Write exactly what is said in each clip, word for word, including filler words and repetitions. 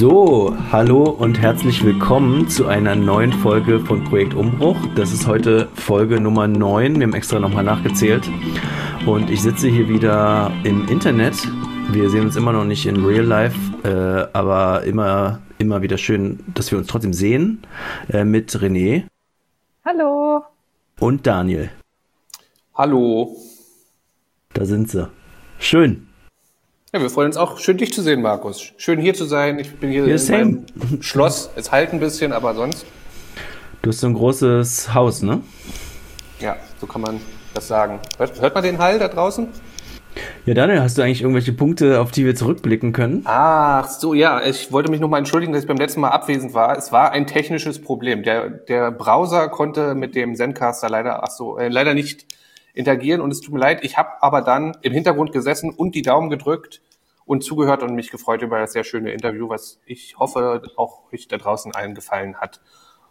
So, hallo und herzlich willkommen zu einer neuen Folge von Projekt Umbruch. Das ist heute Folge Nummer neun, wir haben extra nochmal nachgezählt. Und ich sitze hier wieder im Internet. Wir sehen uns immer noch nicht in Real Life, äh, aber immer, immer wieder schön, dass wir uns trotzdem sehen, äh, mit René. Hallo. Und Daniel. Hallo. Da sind sie. Schön. Ja, wir freuen uns auch. Schön, dich zu sehen, Markus. Schön, hier zu sein. Ich bin hier Ja, in same. meinem Schloss. Es halt ein bisschen, aber sonst. Du hast so ein großes Haus, ne? Ja, so kann man das sagen. Hört, hört man den Hall da draußen? Ja, Daniel, hast du eigentlich irgendwelche Punkte, auf die wir zurückblicken können? Ach so, ja. Ich wollte mich nochmal entschuldigen, dass ich beim letzten Mal abwesend war. Es war ein technisches Problem. Der, der Browser konnte mit dem Zencaster leider, ach so, äh, leider nicht interagieren und es tut mir leid. Ich habe aber dann im Hintergrund gesessen und die Daumen gedrückt und zugehört und mich gefreut über das sehr schöne Interview, was ich hoffe, auch euch da draußen allen gefallen hat.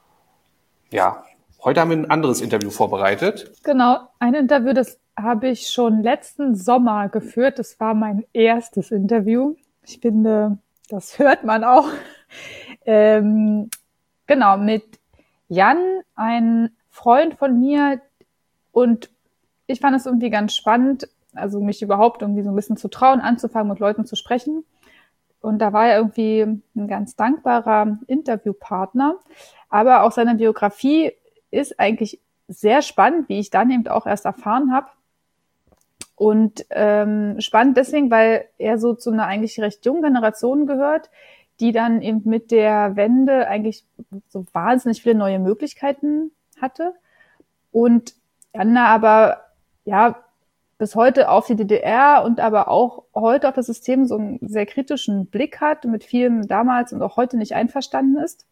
Ja, heute haben wir ein anderes Interview vorbereitet. Genau, ein Interview, das habe ich schon letzten Sommer geführt. Das war mein erstes Interview. Ich finde, das hört man auch. Ähm, genau, mit Jan, ein Freund von mir, und ich fand es irgendwie ganz spannend, also mich überhaupt irgendwie so ein bisschen zu trauen, anzufangen, mit Leuten zu sprechen. Und da war er irgendwie ein ganz dankbarer Interviewpartner. Aber auch seine Biografie ist eigentlich sehr spannend, wie ich dann eben auch erst erfahren habe. Und ähm, spannend deswegen, weil er so zu einer eigentlich recht jungen Generation gehört, die dann eben mit der Wende eigentlich so wahnsinnig viele neue Möglichkeiten hatte. Und dann aber ja bis heute auf die D D R und aber auch heute auf das System so einen sehr kritischen Blick hat, mit vielem damals und auch heute nicht einverstanden ist.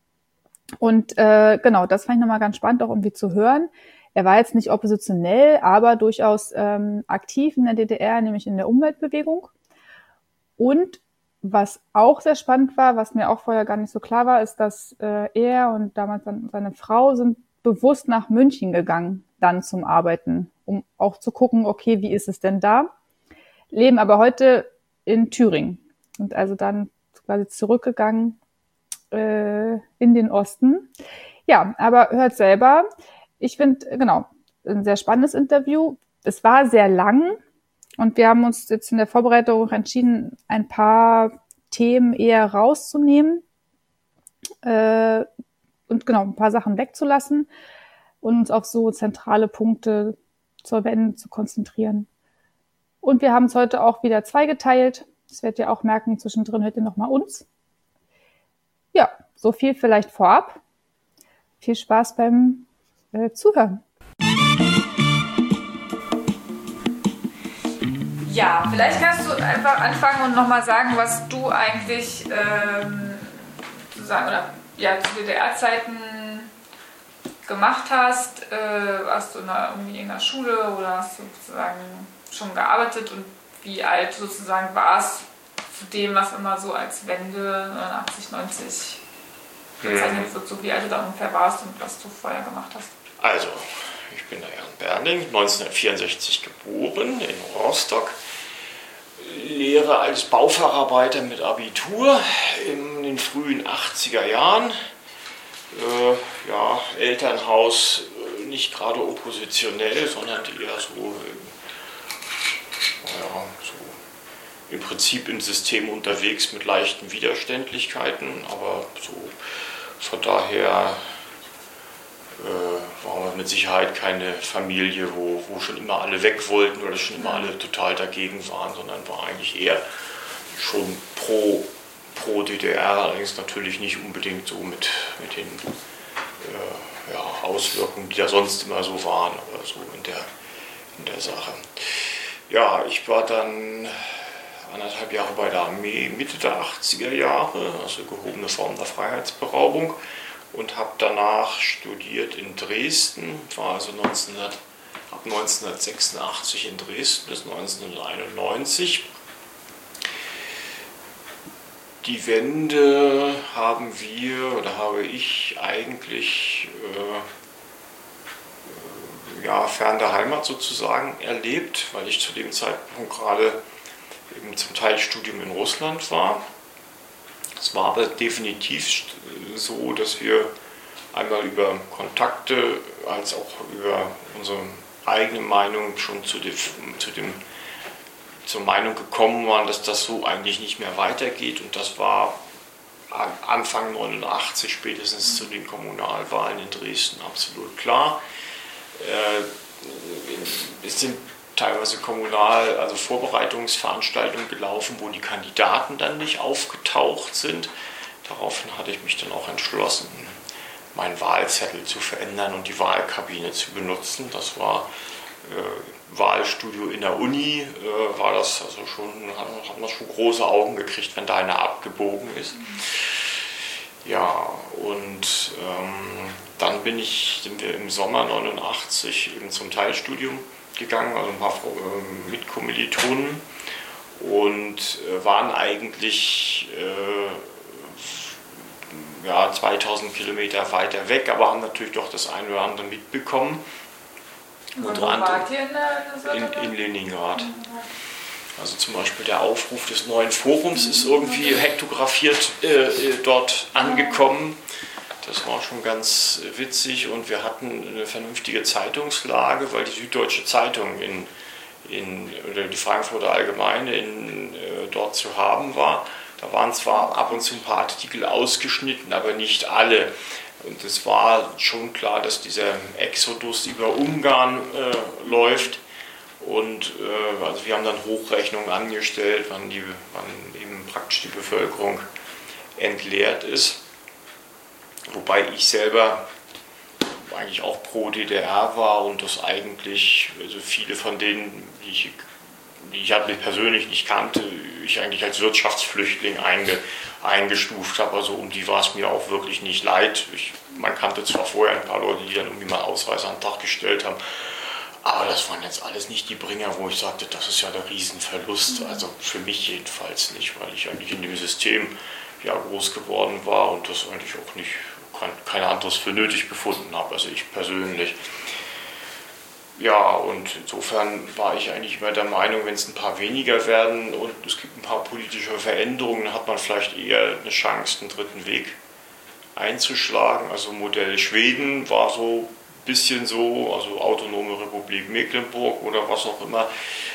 Und äh, genau, das fand ich nochmal ganz spannend, auch irgendwie zu hören. Er war jetzt nicht oppositionell, aber durchaus ähm, aktiv in der D D R, nämlich in der Umweltbewegung. Und was auch sehr spannend war, was mir auch vorher gar nicht so klar war, ist, dass äh, er und damals dann seine Frau sind bewusst nach München gegangen, dann zum Arbeiten, um auch zu gucken, okay, wie ist es denn da? Leben aber heute in Thüringen und also dann quasi zurückgegangen äh, in den Osten. Ja, aber hört selber. Ich finde, genau, ein sehr spannendes Interview. Es war sehr lang und wir haben uns jetzt in der Vorbereitung entschieden, ein paar Themen eher rauszunehmen äh, und genau, ein paar Sachen wegzulassen und uns auf so zentrale Punkte zur Wende zu konzentrieren. Und wir haben es heute auch wieder zweigeteilt. Das werdet ihr auch merken, zwischendrin hört ihr nochmal uns. Ja, so viel vielleicht vorab. Viel Spaß beim äh, Zuhören. Ja, vielleicht kannst du einfach anfangen und nochmal sagen, was du eigentlich ähm, sozusagen, oder ja, zu D D R-Zeiten gemacht hast. Äh, warst du in einer, irgendwie in der Schule oder hast du sozusagen schon gearbeitet und wie alt sozusagen warst zu dem, was immer so als Wende neunundachtzig, neunzig bezeichnet wird, so wie alt du da ungefähr warst und was du vorher gemacht hast? Also, ich bin der Jan Berling, neunzehnhundertvierundsechzig geboren in Rostock. Lehre als Baufacharbeiter mit Abitur in den frühen achtziger Jahren. Äh, ja, Elternhaus äh, nicht gerade oppositionell, sondern eher so, äh, ja, so im Prinzip im System unterwegs mit leichten Widerständlichkeiten, aber so von daher äh, waren wir mit Sicherheit keine Familie, wo, wo schon immer alle weg wollten oder schon immer alle total dagegen waren, sondern war eigentlich eher schon pro, pro D D R, allerdings natürlich nicht unbedingt so mit, mit den äh, ja, Auswirkungen, die da sonst immer so waren, aber so in der, in der Sache. Ja, ich war dann anderthalb Jahre bei der Armee, Mitte der achtziger Jahre, also gehobene Form der Freiheitsberaubung. Und habe danach studiert in Dresden, war also neunzehnhundert, ab neunzehnhundertsechsundachtzig in Dresden bis neunzehnhunderteinundneunzig. Die Wende haben wir oder habe ich eigentlich äh, ja, fern der Heimat sozusagen erlebt, weil ich zu dem Zeitpunkt gerade eben zum Teil Studium in Russland war. Es war aber definitiv so, dass wir einmal über Kontakte als auch über unsere eigene Meinung schon zu dem, zu dem, zur Meinung gekommen waren, dass das so eigentlich nicht mehr weitergeht. Und das war Anfang neunundachtzig, spätestens zu den Kommunalwahlen in Dresden, absolut klar. Es sind teilweise kommunal, also Vorbereitungsveranstaltungen gelaufen, wo die Kandidaten dann nicht aufgetaucht sind. Daraufhin hatte ich mich dann auch entschlossen, meinen Wahlzettel zu verändern und die Wahlkabine zu benutzen. Das war äh, Wahlstudio in der Uni, äh, war das also schon, hat man schon große Augen gekriegt, wenn da einer abgebogen ist. Ja, und ähm, dann bin ich, sind wir im Sommer neunundachtzig eben zum Teilstudium gegangen, also ein paar äh, Mitkommilitonen, und äh, waren eigentlich äh, ja, zweitausend Kilometer weiter weg, aber haben natürlich doch das eine oder andere mitbekommen. Und wo wart ihr in, in, in Leningrad. Also zum Beispiel der Aufruf des neuen Forums ist irgendwie hektografiert äh, dort angekommen. Das war schon ganz witzig, und wir hatten eine vernünftige Zeitungslage, weil die Süddeutsche Zeitung in, in, oder die Frankfurter Allgemeine in, äh, dort zu haben war. Da waren zwar ab und zu ein paar Artikel ausgeschnitten, aber nicht alle. Und es war schon klar, dass dieser Exodus über Ungarn äh, läuft. Und äh, also wir haben dann Hochrechnungen angestellt, wann, die, wann eben praktisch die Bevölkerung entleert ist. Wobei ich selber eigentlich auch pro D D R war und das eigentlich, also viele von denen, die ich, die ich persönlich nicht kannte, ich eigentlich als Wirtschaftsflüchtling einge, eingestuft habe. Also um die war es mir auch wirklich nicht leid. Ich, man kannte zwar vorher ein paar Leute, die dann irgendwie mal Ausweise an den Tag gestellt haben, aber das waren jetzt alles nicht die Bringer, wo ich sagte, das ist ja der Riesenverlust. Also für mich jedenfalls nicht, weil ich eigentlich in dem System ja groß geworden war und das eigentlich auch nicht, kein, kein anderes für nötig befunden habe, also ich persönlich. Ja, und insofern war ich eigentlich immer der Meinung, wenn es ein paar weniger werden und es gibt ein paar politische Veränderungen, dann hat man vielleicht eher eine Chance, einen dritten Weg einzuschlagen. Also Modell Schweden war so ein bisschen so, also Autonome Republik Mecklenburg oder was auch immer.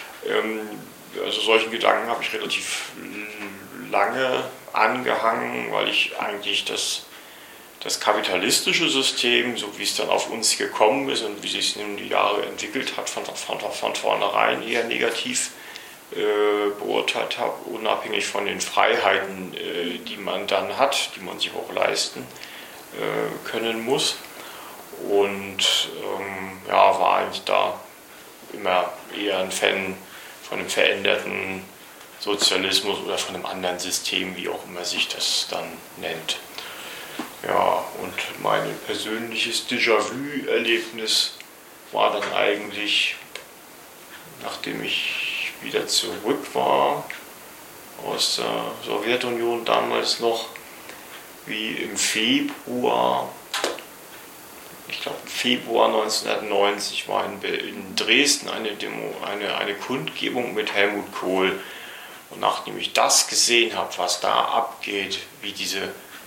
Also solchen Gedanken habe ich relativ lange angehangen, weil ich eigentlich das Das kapitalistische System, so wie es dann auf uns gekommen ist und wie sich es in die Jahre entwickelt hat, von, von, von vornherein eher negativ äh, beurteilt habe, unabhängig von den Freiheiten, äh, die man dann hat, die man sich auch leisten äh, können muss. Und ähm, ja, war eigentlich da immer eher ein Fan von einem veränderten Sozialismus oder von einem anderen System, wie auch immer sich das dann nennt. Ja, und mein persönliches Déjà-vu-Erlebnis war dann eigentlich, nachdem ich wieder zurück war aus der Sowjetunion damals noch, wie im Februar, ich glaube im Februar neunzehnhundertneunzig war in, in Dresden eine, Demo, eine, eine Kundgebung mit Helmut Kohl. Und nachdem ich das gesehen habe, was da abgeht, wie diese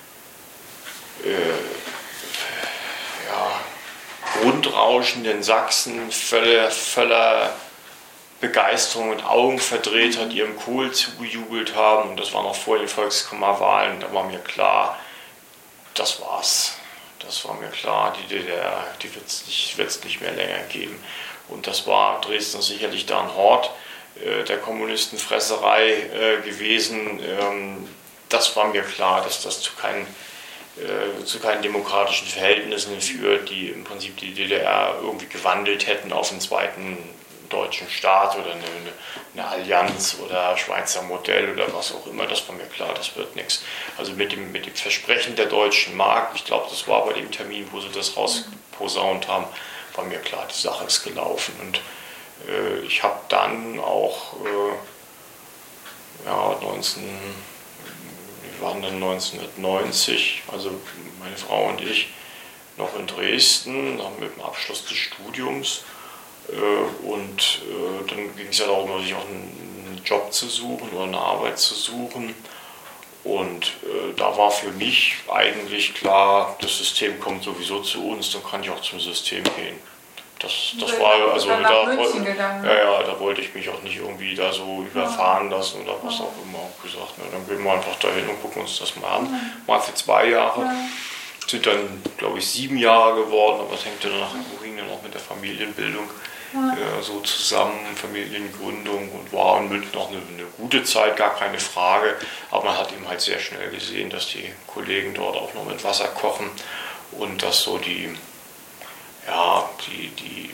Äh, ja, grundrauschenden Sachsen voller, voller Begeisterung und Augenverdrehtheit ihrem Kohl zugejubelt haben, und das war noch vor den Volkskammerwahlen, da war mir klar, das war's. Das war mir klar, die D D R, die wird es nicht, wird's nicht mehr länger geben. Und das war Dresden sicherlich da ein Hort äh, der Kommunistenfresserei äh, gewesen. Ähm, das war mir klar, dass das zu keinen zu keinen demokratischen Verhältnissen führt, die im Prinzip die D D R irgendwie gewandelt hätten auf einen zweiten deutschen Staat oder eine, eine Allianz oder Schweizer Modell oder was auch immer. Das war mir klar, das wird nichts. Also mit dem, mit dem Versprechen der deutschen Mark, ich glaube, das war bei dem Termin, wo sie das rausposaunt haben, war mir klar, die Sache ist gelaufen. Und äh, ich habe dann auch äh, ja, neunzehn Wir waren dann neunzehnhundertneunzig, also meine Frau und ich, noch in Dresden, mit dem Abschluss des Studiums. Und dann ging es ja darum, sich auch einen Job zu suchen oder eine Arbeit zu suchen. Und äh, da war für mich eigentlich klar, das System kommt sowieso zu uns, dann kann ich auch zum System gehen. Das, das war, also da, ja, ja, da wollte ich mich auch nicht irgendwie da so überfahren lassen oder was auch immer. Auch gesagt, ne, dann gehen wir einfach dahin und gucken uns das mal an. Mal für zwei Jahre. Sind dann, glaube ich, sieben Jahre geworden, aber es hängt ja danach im dann auch mit der Familienbildung äh, so zusammen, Familiengründung, und war in München auch eine, eine gute Zeit, gar keine Frage. Aber man hat eben halt sehr schnell gesehen, dass die Kollegen dort auch noch mit Wasser kochen und dass so die, ja, die, die,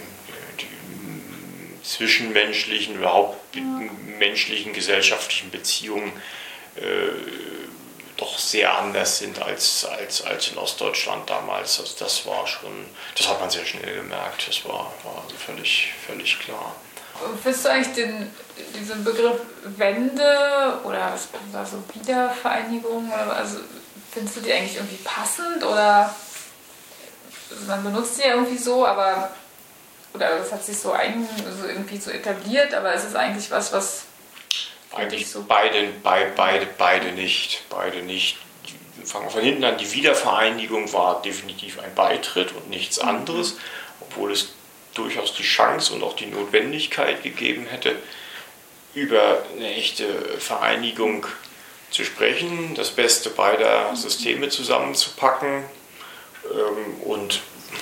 die zwischenmenschlichen, überhaupt menschlichen, gesellschaftlichen Beziehungen äh, doch sehr anders sind als, als, als in Ostdeutschland damals. Also das war schon, das hat man sehr schnell gemerkt, das war, war also völlig, völlig klar. Findest du eigentlich den, diesen Begriff Wende oder was war so Wiedervereinigung, also findest du die eigentlich irgendwie passend oder man benutzt sie ja irgendwie so, aber oder das hat sich so, ein, so irgendwie so etabliert, aber es ist eigentlich was, was eigentlich so beide, beide, beide, beide nicht, beide nicht. Fangen wir von hinten an, die Wiedervereinigung war definitiv ein Beitritt und nichts anderes, obwohl es durchaus die Chance und auch die Notwendigkeit gegeben hätte, über eine echte Vereinigung zu sprechen, das Beste beider Systeme zusammenzupacken und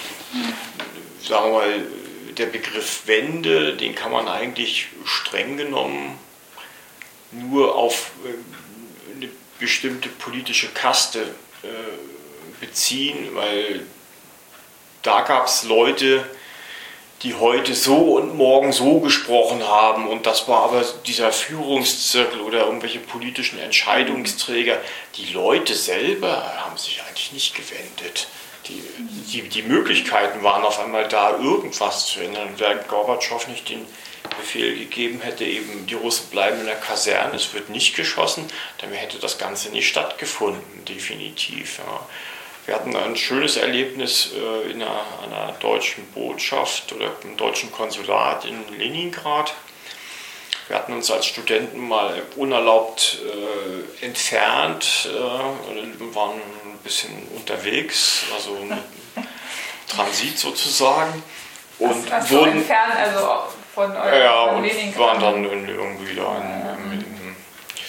sagen wir mal, der Begriff Wende, den kann man eigentlich streng genommen nur auf eine bestimmte politische Kaste beziehen, weil da gab es Leute, die heute so und morgen so gesprochen haben, und das war aber dieser Führungszirkel oder irgendwelche politischen Entscheidungsträger. Die Leute selber haben sich eigentlich nicht gewendet. Die, die, die Möglichkeiten waren auf einmal da, irgendwas zu ändern. Während Gorbatschow nicht den Befehl gegeben hätte, eben die Russen bleiben in der Kaserne, es wird nicht geschossen, dann hätte das Ganze nicht stattgefunden, definitiv. Ja. Wir hatten ein schönes Erlebnis äh, in einer, einer deutschen Botschaft oder im deutschen Konsulat in Leningrad. Wir hatten uns als Studenten mal unerlaubt äh, entfernt, äh, waren ein bisschen unterwegs, also mit Transit sozusagen. Und was, was wurden so entfernt, also von eurem ja, von und Leningrad. waren dann irgendwie da in, in,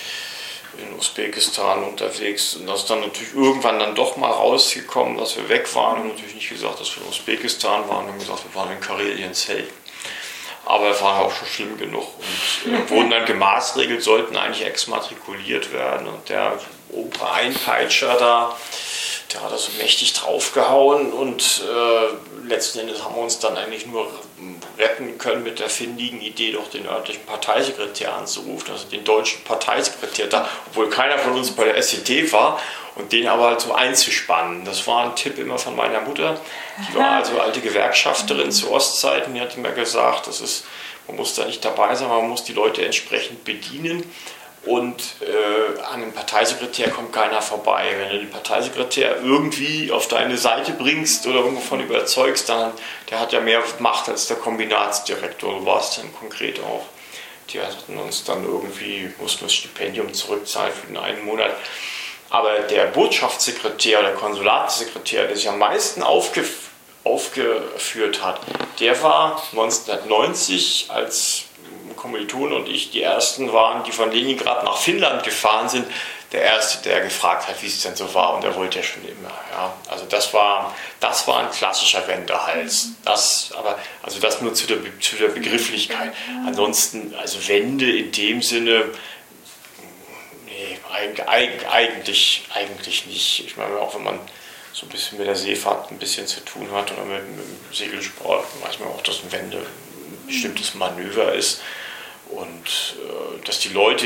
in Usbekistan unterwegs. Und das ist dann natürlich irgendwann dann doch mal rausgekommen, dass wir weg waren. Wir haben natürlich nicht gesagt, dass wir in Usbekistan waren, wir haben gesagt, wir waren in Karelien Zelten. Aber es war auch schon schlimm genug und äh, wurden dann gemaßregelt, sollten eigentlich exmatrikuliert werden. Und der Obereinpeitscher da, der hat da so mächtig draufgehauen und äh, letzten Endes haben wir uns dann eigentlich nur retten können mit der findigen Idee, doch den örtlichen Parteisekretär anzurufen, also den deutschen Parteisekretär da, obwohl keiner von uns bei der S E D war, und den aber halt so einzuspannen. Das war ein Tipp immer von meiner Mutter. Die war also alte Gewerkschafterin zu Ostzeiten, die hat immer gesagt, das ist, man muss da nicht dabei sein, man muss die Leute entsprechend bedienen. Und äh, an den Parteisekretär kommt keiner vorbei. Wenn du den Parteisekretär irgendwie auf deine Seite bringst oder irgendwo von überzeugst, dann der hat ja mehr Macht als der Kombinatsdirektor. Du warst dann konkret auch. Die hatten uns dann irgendwie, mussten das Stipendium zurückzahlen für den einen Monat. Aber der Botschaftssekretär oder Konsulatssekretär, der sich am meisten aufge, aufgeführt hat, der war neunzehnhundertneunzig, als Kommilitonen und ich die ersten waren, die von Leningrad nach Finnland gefahren sind, der erste, der gefragt hat, wie es denn so war, und der wollte ja schon immer. Ja. Also das war, das war ein klassischer Wendehals. Das, aber, also das nur zu der, zu der Begrifflichkeit. Ansonsten, also Wende in dem Sinne, nee, eigentlich, eigentlich nicht. Ich meine, auch wenn man so ein bisschen mit der Seefahrt ein bisschen zu tun hat oder mit, mit dem Segelsport, weiß man auch, dass eine Wende ein bestimmtes Manöver ist. Und äh, dass die Leute,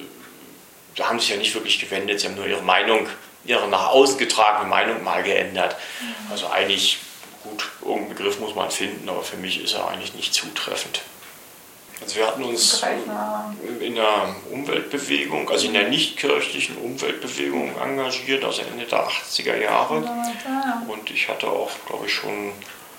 da haben sich ja nicht wirklich gewendet, sie haben nur ihre Meinung, ihre nach außen getragene Meinung mal geändert. Also eigentlich, gut, irgendeinen Begriff muss man finden, aber für mich ist er eigentlich nicht zutreffend. Also wir hatten uns in der Umweltbewegung, also in der nichtkirchlichen Umweltbewegung engagiert, also Ende der achtziger Jahre. Und ich hatte auch, glaube ich, schon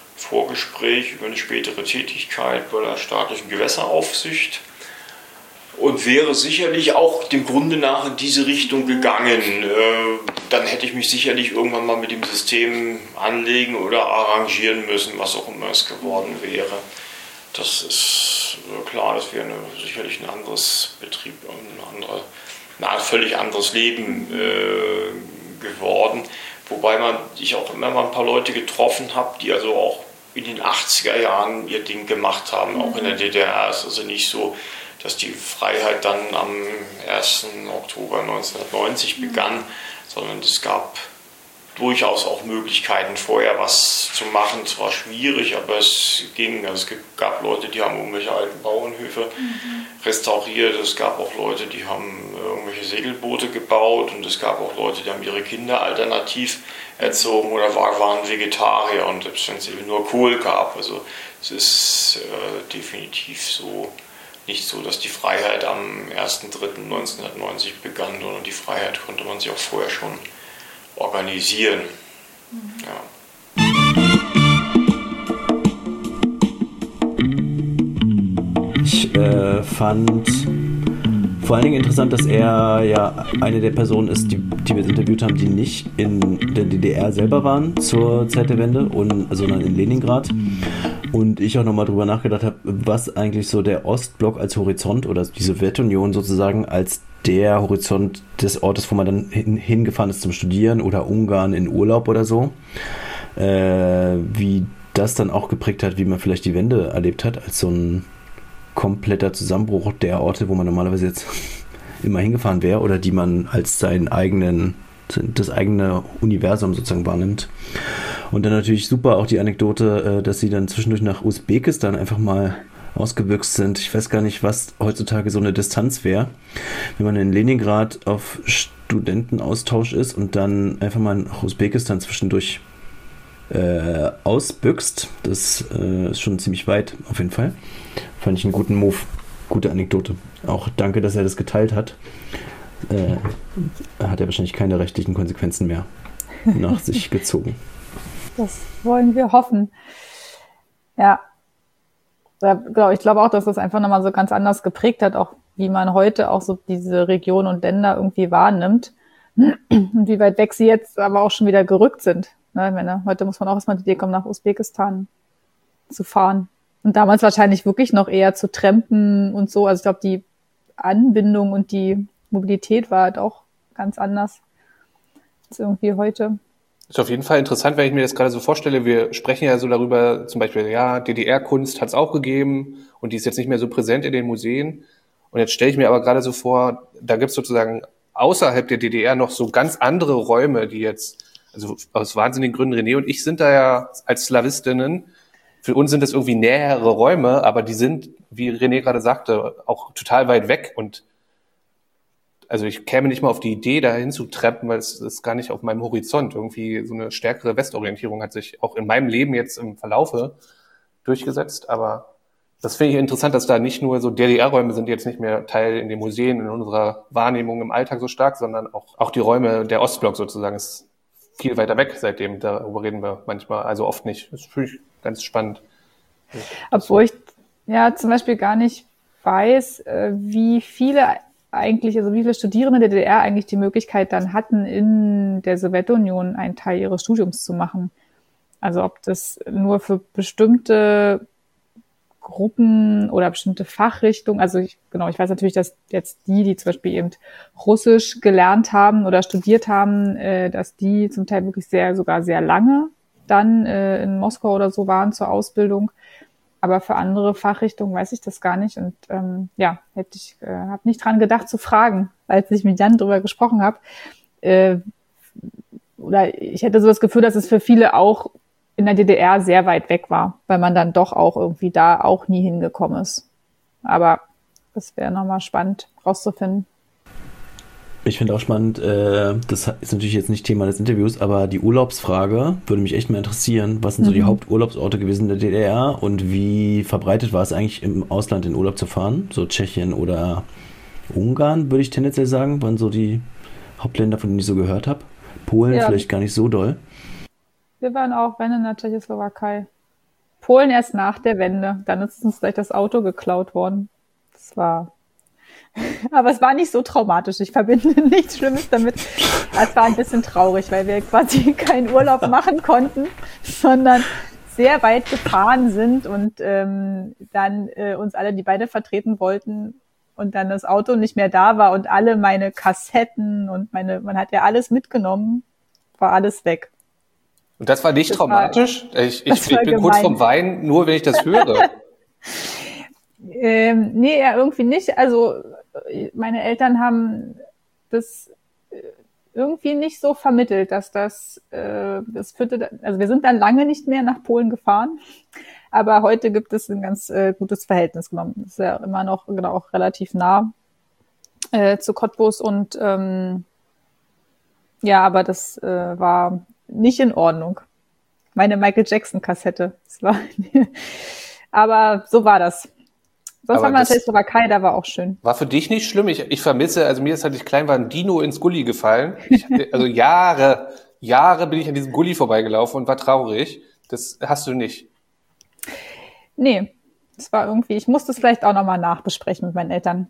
Vorgespräch über eine spätere Tätigkeit bei der staatlichen Gewässeraufsicht. und wäre sicherlich auch dem Grunde nach in diese Richtung gegangen. Äh, dann hätte ich mich sicherlich irgendwann mal mit dem System anlegen oder arrangieren müssen, was auch immer es geworden wäre. Das ist äh, klar, das wäre eine, sicherlich ein anderes Betrieb, ein, andere, ein völlig anderes Leben äh, geworden. Wobei man, ich auch immer mal ein paar Leute getroffen habe, die also auch in den achtziger Jahren ihr Ding gemacht haben, auch in der D D R. Es ist also nicht so, dass die Freiheit dann am ersten Oktober neunzehnhundertneunzig begann, sondern es gab durchaus auch Möglichkeiten, vorher was zu machen. Es war schwierig, aber es ging. Also es gab Leute, die haben irgendwelche alten Bauernhöfe mhm. restauriert. Es gab auch Leute, die haben irgendwelche Segelboote gebaut. Und es gab auch Leute, die haben ihre Kinder alternativ erzogen oder waren Vegetarier. Und selbst wenn es eben nur Kohl gab. Also es ist äh, definitiv so. Nicht so, dass die Freiheit am ersten dritten neunzehnhundertneunzig begann, sondern die Freiheit konnte man sich auch vorher schon organisieren. Ja. Ich äh, fand vor allen Dingen interessant, dass er ja eine der Personen ist, die, die wir interviewt haben, die nicht in der D D R selber waren zur Zeit der Wende, und, sondern in Leningrad. Und ich auch nochmal drüber nachgedacht habe, was eigentlich so der Ostblock als Horizont oder die Sowjetunion sozusagen als der Horizont des Ortes, wo man dann hin, hingefahren ist zum Studieren, oder Ungarn in Urlaub oder so, äh, wie das dann auch geprägt hat, wie man vielleicht die Wende erlebt hat, als so ein kompletter Zusammenbruch der Orte, wo man normalerweise jetzt immer hingefahren wäre, oder die man als seinen eigenen, das eigene Universum sozusagen wahrnimmt. Und dann natürlich super auch die Anekdote, dass sie dann zwischendurch nach Usbekistan einfach mal ausgebüxt sind. Ich weiß gar nicht, was heutzutage so eine Distanz wäre, wenn man in Leningrad auf Studentenaustausch ist und dann einfach mal nach Usbekistan zwischendurch äh, ausbüchst. Das äh, ist schon ziemlich weit auf jeden Fall. Fand ich einen guten Move, gute Anekdote. Auch danke, dass er das geteilt hat. Äh, hat er wahrscheinlich keine rechtlichen Konsequenzen mehr nach sich gezogen. Das wollen wir hoffen. Ja, genau. Ich glaube auch, dass das einfach nochmal so ganz anders geprägt hat, auch wie man heute auch so diese Region und Länder irgendwie wahrnimmt und wie weit weg sie jetzt aber auch schon wieder gerückt sind. Ne, meine, heute muss man auch erstmal die Idee kommen, nach Usbekistan zu fahren. Und damals wahrscheinlich wirklich noch eher zu trampen und so. Also ich glaube, die Anbindung und die Mobilität war halt auch ganz anders als irgendwie heute. Ist auf jeden Fall interessant, wenn ich mir das gerade so vorstelle. Wir sprechen ja so darüber, zum Beispiel, ja, D D R-Kunst hat es auch gegeben und die ist jetzt nicht mehr so präsent in den Museen. Und jetzt stelle ich mir aber gerade so vor, da gibt es sozusagen außerhalb der D D R noch so ganz andere Räume, die jetzt, also aus wahnsinnigen Gründen, René und ich sind da ja als Slawistinnen, für uns sind das irgendwie nähere Räume, aber die sind, wie René gerade sagte, auch total weit weg. Und also ich käme nicht mal auf die Idee, da hinzutreppen, weil es ist gar nicht auf meinem Horizont. Irgendwie so eine stärkere Westorientierung hat sich auch in meinem Leben jetzt im Verlaufe durchgesetzt. Aber das finde ich interessant, dass da nicht nur so D D R-Räume sind, die jetzt nicht mehr Teil in den Museen, in unserer Wahrnehmung im Alltag so stark, sondern auch, auch die Räume, der Ostblock sozusagen ist viel weiter weg seitdem. Darüber reden wir manchmal, also oft nicht. Das finde ich ganz spannend. Obwohl ich ja zum Beispiel gar nicht weiß, wie viele eigentlich, also wie viele Studierende der D D R eigentlich die Möglichkeit dann hatten, in der Sowjetunion einen Teil ihres Studiums zu machen. Also ob das nur für bestimmte Gruppen oder bestimmte Fachrichtungen, also ich, genau, ich weiß natürlich, dass jetzt die, die zum Beispiel eben Russisch gelernt haben oder studiert haben, äh, dass die zum Teil wirklich sehr, sogar sehr lange dann äh, in Moskau oder so waren zur Ausbildung. Aber für andere Fachrichtungen weiß ich das gar nicht. Und ähm, ja, hätte ich äh, habe nicht dran gedacht zu fragen, als ich mit Jan drüber gesprochen habe. Äh, oder ich hätte so das Gefühl, dass es für viele auch in der D D R sehr weit weg war, weil man dann doch auch irgendwie da auch nie hingekommen ist. Aber das wäre nochmal spannend rauszufinden. Ich finde auch spannend, äh, das ist natürlich jetzt nicht Thema des Interviews, aber die Urlaubsfrage würde mich echt mal interessieren. Was sind so die mhm. Haupturlaubsorte gewesen in der D D R und wie verbreitet war es eigentlich im Ausland in Urlaub zu fahren? So Tschechien oder Ungarn, würde ich tendenziell sagen, waren so die Hauptländer, von denen ich so gehört habe. Polen ja. Vielleicht gar nicht so doll. Wir waren auch, wenn in der Tschechoslowakei. Polen erst nach der Wende. Dann ist uns gleich das Auto geklaut worden. Das war Aber es war nicht so traumatisch. Ich verbinde nichts Schlimmes damit. Es war ein bisschen traurig, weil wir quasi keinen Urlaub machen konnten, sondern sehr weit gefahren sind und ähm, dann äh, uns alle die Beine vertreten wollten und dann das Auto nicht mehr da war und alle meine Kassetten und meine, man hat ja alles mitgenommen, war alles weg. Und das war nicht das traumatisch? War, ich ich, ich bin gemein. Kurz vorm Weinen, nur wenn ich das höre. ähm, nee, ja, irgendwie nicht. Also meine Eltern haben das irgendwie nicht so vermittelt, dass das, äh, das führte, also wir sind dann lange nicht mehr nach Polen gefahren, aber heute gibt es ein ganz äh, gutes Verhältnis genommen. Das ist ja immer noch genau auch relativ nah äh, zu Cottbus und ähm, ja, aber das äh, war nicht in Ordnung. Meine Michael Jackson Kassette, das war, aber so war das. Sonst Aber haben wir natürlich Slowakei, da war auch schön. War für dich nicht schlimm? Ich, ich vermisse, also mir ist, als ich klein war, ein Dino ins Gully gefallen. Ich hatte, also Jahre, Jahre bin ich an diesem Gully vorbeigelaufen und war traurig. Das hast du nicht. Nee, das war irgendwie, ich musste es vielleicht auch nochmal nachbesprechen mit meinen Eltern.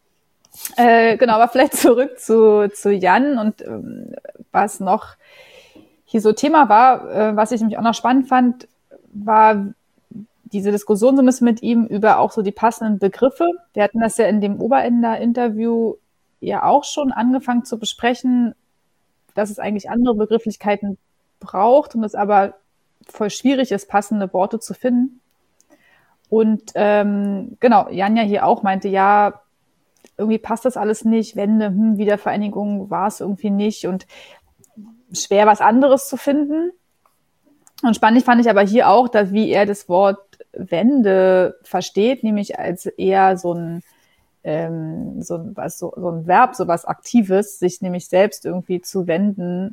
Äh, genau, aber vielleicht zurück zu, zu Jan und ähm, was noch hier so Thema war, äh, was ich nämlich auch noch spannend fand, war diese Diskussion so ein bisschen mit ihm über auch so die passenden Begriffe. Wir hatten das ja in dem Oberender-Interview ja auch schon angefangen zu besprechen, dass es eigentlich andere Begrifflichkeiten braucht und es aber voll schwierig ist, passende Worte zu finden. Und ähm, genau, Jan ja hier auch meinte, ja, irgendwie passt das alles nicht, Wende, hm, Wiedervereinigung war es irgendwie nicht und schwer was anderes zu finden. Und spannend fand ich aber hier auch, dass wie er das Wort Wende versteht, nämlich als eher so ein ähm, so, ein, was, so, so ein Verb, so was Aktives, sich nämlich selbst irgendwie zu wenden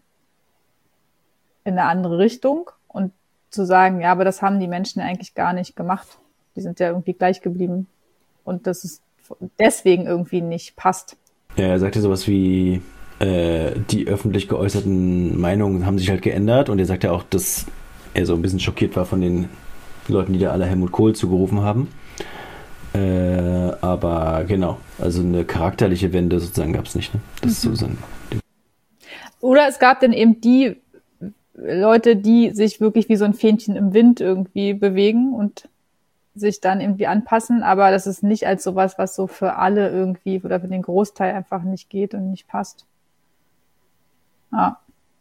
in eine andere Richtung und zu sagen, ja, aber das haben die Menschen eigentlich gar nicht gemacht. Die sind ja irgendwie gleich geblieben und das ist deswegen irgendwie nicht passt. Ja, er sagte sowas wie, äh, die öffentlich geäußerten Meinungen haben sich halt geändert und er sagte auch, dass er so ein bisschen schockiert war von den Leuten, die da alle Helmut Kohl zugerufen haben. Äh, aber genau, also eine charakterliche Wende sozusagen gab es nicht. Ne? Das ist so sein Ding. Oder es gab dann eben die Leute, die sich wirklich wie so ein Fähnchen im Wind irgendwie bewegen und sich dann irgendwie anpassen, aber das ist nicht als sowas, was so für alle irgendwie oder für den Großteil einfach nicht geht und nicht passt. Ja.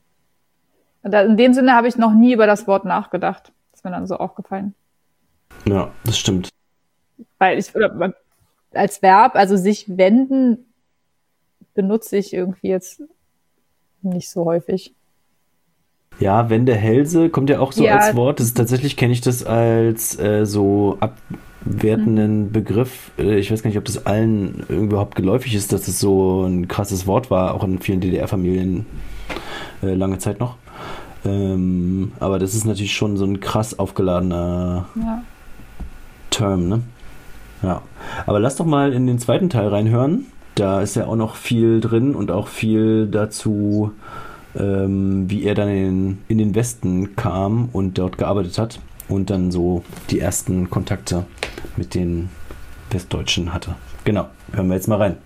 In dem Sinne habe ich noch nie über das Wort nachgedacht. Das ist mir dann so aufgefallen. Ja, das stimmt. Weil ich, oder als Verb, also sich wenden, benutze ich irgendwie jetzt nicht so häufig. Ja, Wendehälse kommt ja auch so Ja. als Wort. Das ist, tatsächlich kenne ich das als äh, so abwertenden mhm. Begriff. Äh, ich weiß gar nicht, ob das allen überhaupt geläufig ist, dass das so ein krasses Wort war, auch in vielen D D R-Familien äh, lange Zeit noch. Ähm, aber das ist natürlich schon so ein krass aufgeladener ja. Term, ne? Ja. Aber lass doch mal in den zweiten Teil reinhören. Da ist ja auch noch viel drin und auch viel dazu, ähm, wie er dann in, in den Westen kam und dort gearbeitet hat und dann so die ersten Kontakte mit den Westdeutschen hatte. Genau, hören wir jetzt mal rein.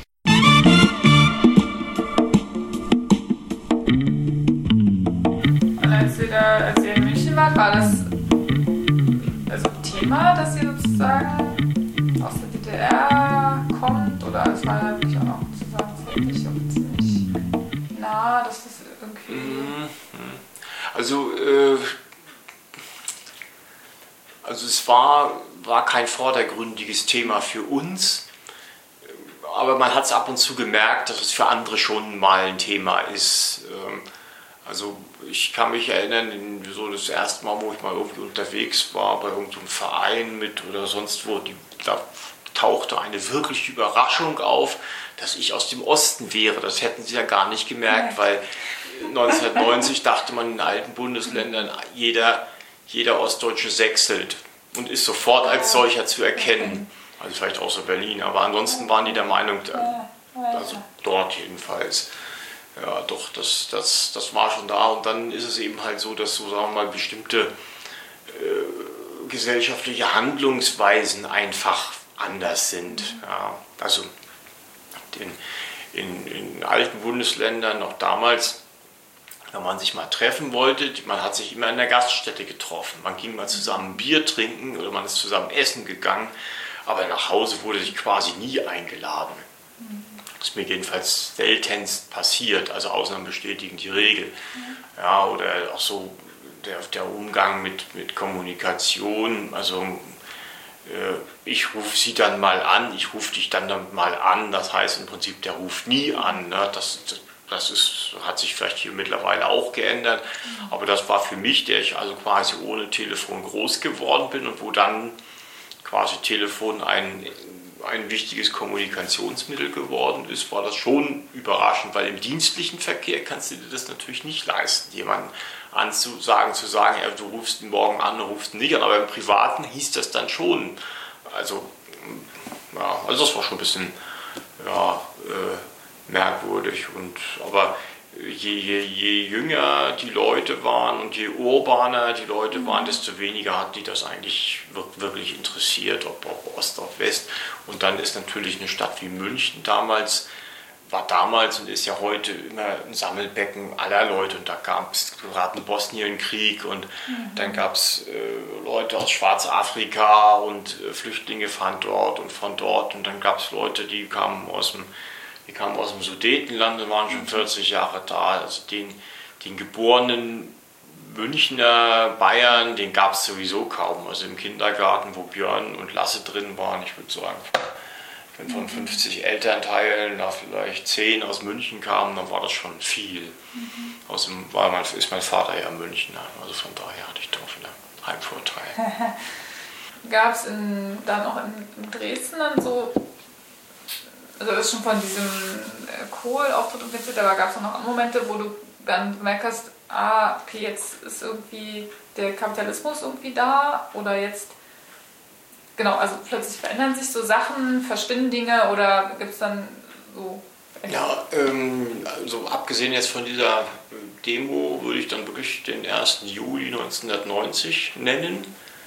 Und als ihr, da, als ihr in München wart, war das also Thema, dass ihr sozusagen aus der D D R kommt oder es war ja wirklich auch noch zusammenfällig und ziemlich nah, dass das irgendwie... Also, äh, also es war, war kein vordergründiges Thema für uns, aber man hat es ab und zu gemerkt, dass es für andere schon mal ein Thema ist. Also ich kann mich erinnern, so das erste Mal, wo ich mal irgendwie unterwegs war, bei irgendeinem Verein mit oder sonst wo, die, da tauchte eine wirkliche Überraschung auf, dass ich aus dem Osten wäre. Das hätten sie ja gar nicht gemerkt, weil neunzehnhundertneunzig dachte man in den alten Bundesländern, jeder, jeder Ostdeutsche sechselt und ist sofort als solcher zu erkennen. Also vielleicht außer Berlin, aber ansonsten waren die der Meinung, also dort jedenfalls, ja doch, das, das, das war schon da. Und dann ist es eben halt so, dass so, sagen wir mal, bestimmte äh, gesellschaftliche Handlungsweisen einfach anders sind. Ja, also In, in, in alten Bundesländern noch damals, wenn man sich mal treffen wollte, man hat sich immer in der Gaststätte getroffen. Man ging mal zusammen Bier trinken oder man ist zusammen essen gegangen, aber nach Hause wurde sich quasi nie eingeladen. Das ist mir jedenfalls seltenst passiert, also Ausnahmen bestätigen die Regel. Ja, oder auch so der, der Umgang mit, mit Kommunikation, also äh, ich rufe sie dann mal an, ich rufe dich dann mal an, das heißt im Prinzip, der ruft nie an. Ne? Das, das ist, hat sich vielleicht hier mittlerweile auch geändert, aber das war für mich, der ich also quasi ohne Telefon groß geworden bin und wo dann quasi Telefon ein, ein wichtiges Kommunikationsmittel geworden ist, war das schon überraschend, weil im dienstlichen Verkehr kannst du dir das natürlich nicht leisten, jemanden anzusagen, zu sagen, ja, du rufst ihn morgen an, du rufst ihn nicht an, aber im Privaten hieß das dann schon, also, ja, also das war schon ein bisschen, ja, äh, merkwürdig, und, aber je, je, je jünger die Leute waren und je urbaner die Leute waren, desto weniger hat die das eigentlich wirklich interessiert, ob, ob Ost, ob West. Und dann ist natürlich eine Stadt wie München damals, war damals und ist ja heute immer ein Sammelbecken aller Leute. Und da gab es gerade einen Bosnienkrieg und mhm. dann gab es äh, Leute aus Schwarzafrika und äh, Flüchtlinge fahren dort und von dort. Und dann gab es Leute, die kamen aus dem Die kamen aus dem Sudetenland und waren schon vierzig Jahre da. Also den, den geborenen Münchner Bayern, den gab es sowieso kaum. Also im Kindergarten, wo Björn und Lasse drin waren, ich würde sagen, wenn von fünfzig Elternteilen da vielleicht zehn aus München kamen, dann war das schon viel. Mhm. Außerdem war mein, ist mein Vater ja Münchner, also von daher hatte ich doch einen Heimvorteil. Gab es dann auch in, in Dresden dann so, also ist schon von diesem Kohl-Auftritt und Witze, aber gab es noch Momente, wo du dann gemerkt hast, ah, okay, jetzt ist irgendwie der Kapitalismus irgendwie da oder jetzt, genau, also plötzlich verändern sich so Sachen, verschwinden Dinge oder gibt es dann so... Ja, ähm, also abgesehen jetzt von dieser Demo würde ich dann wirklich den ersten Juli neunzehnhundertneunzig nennen,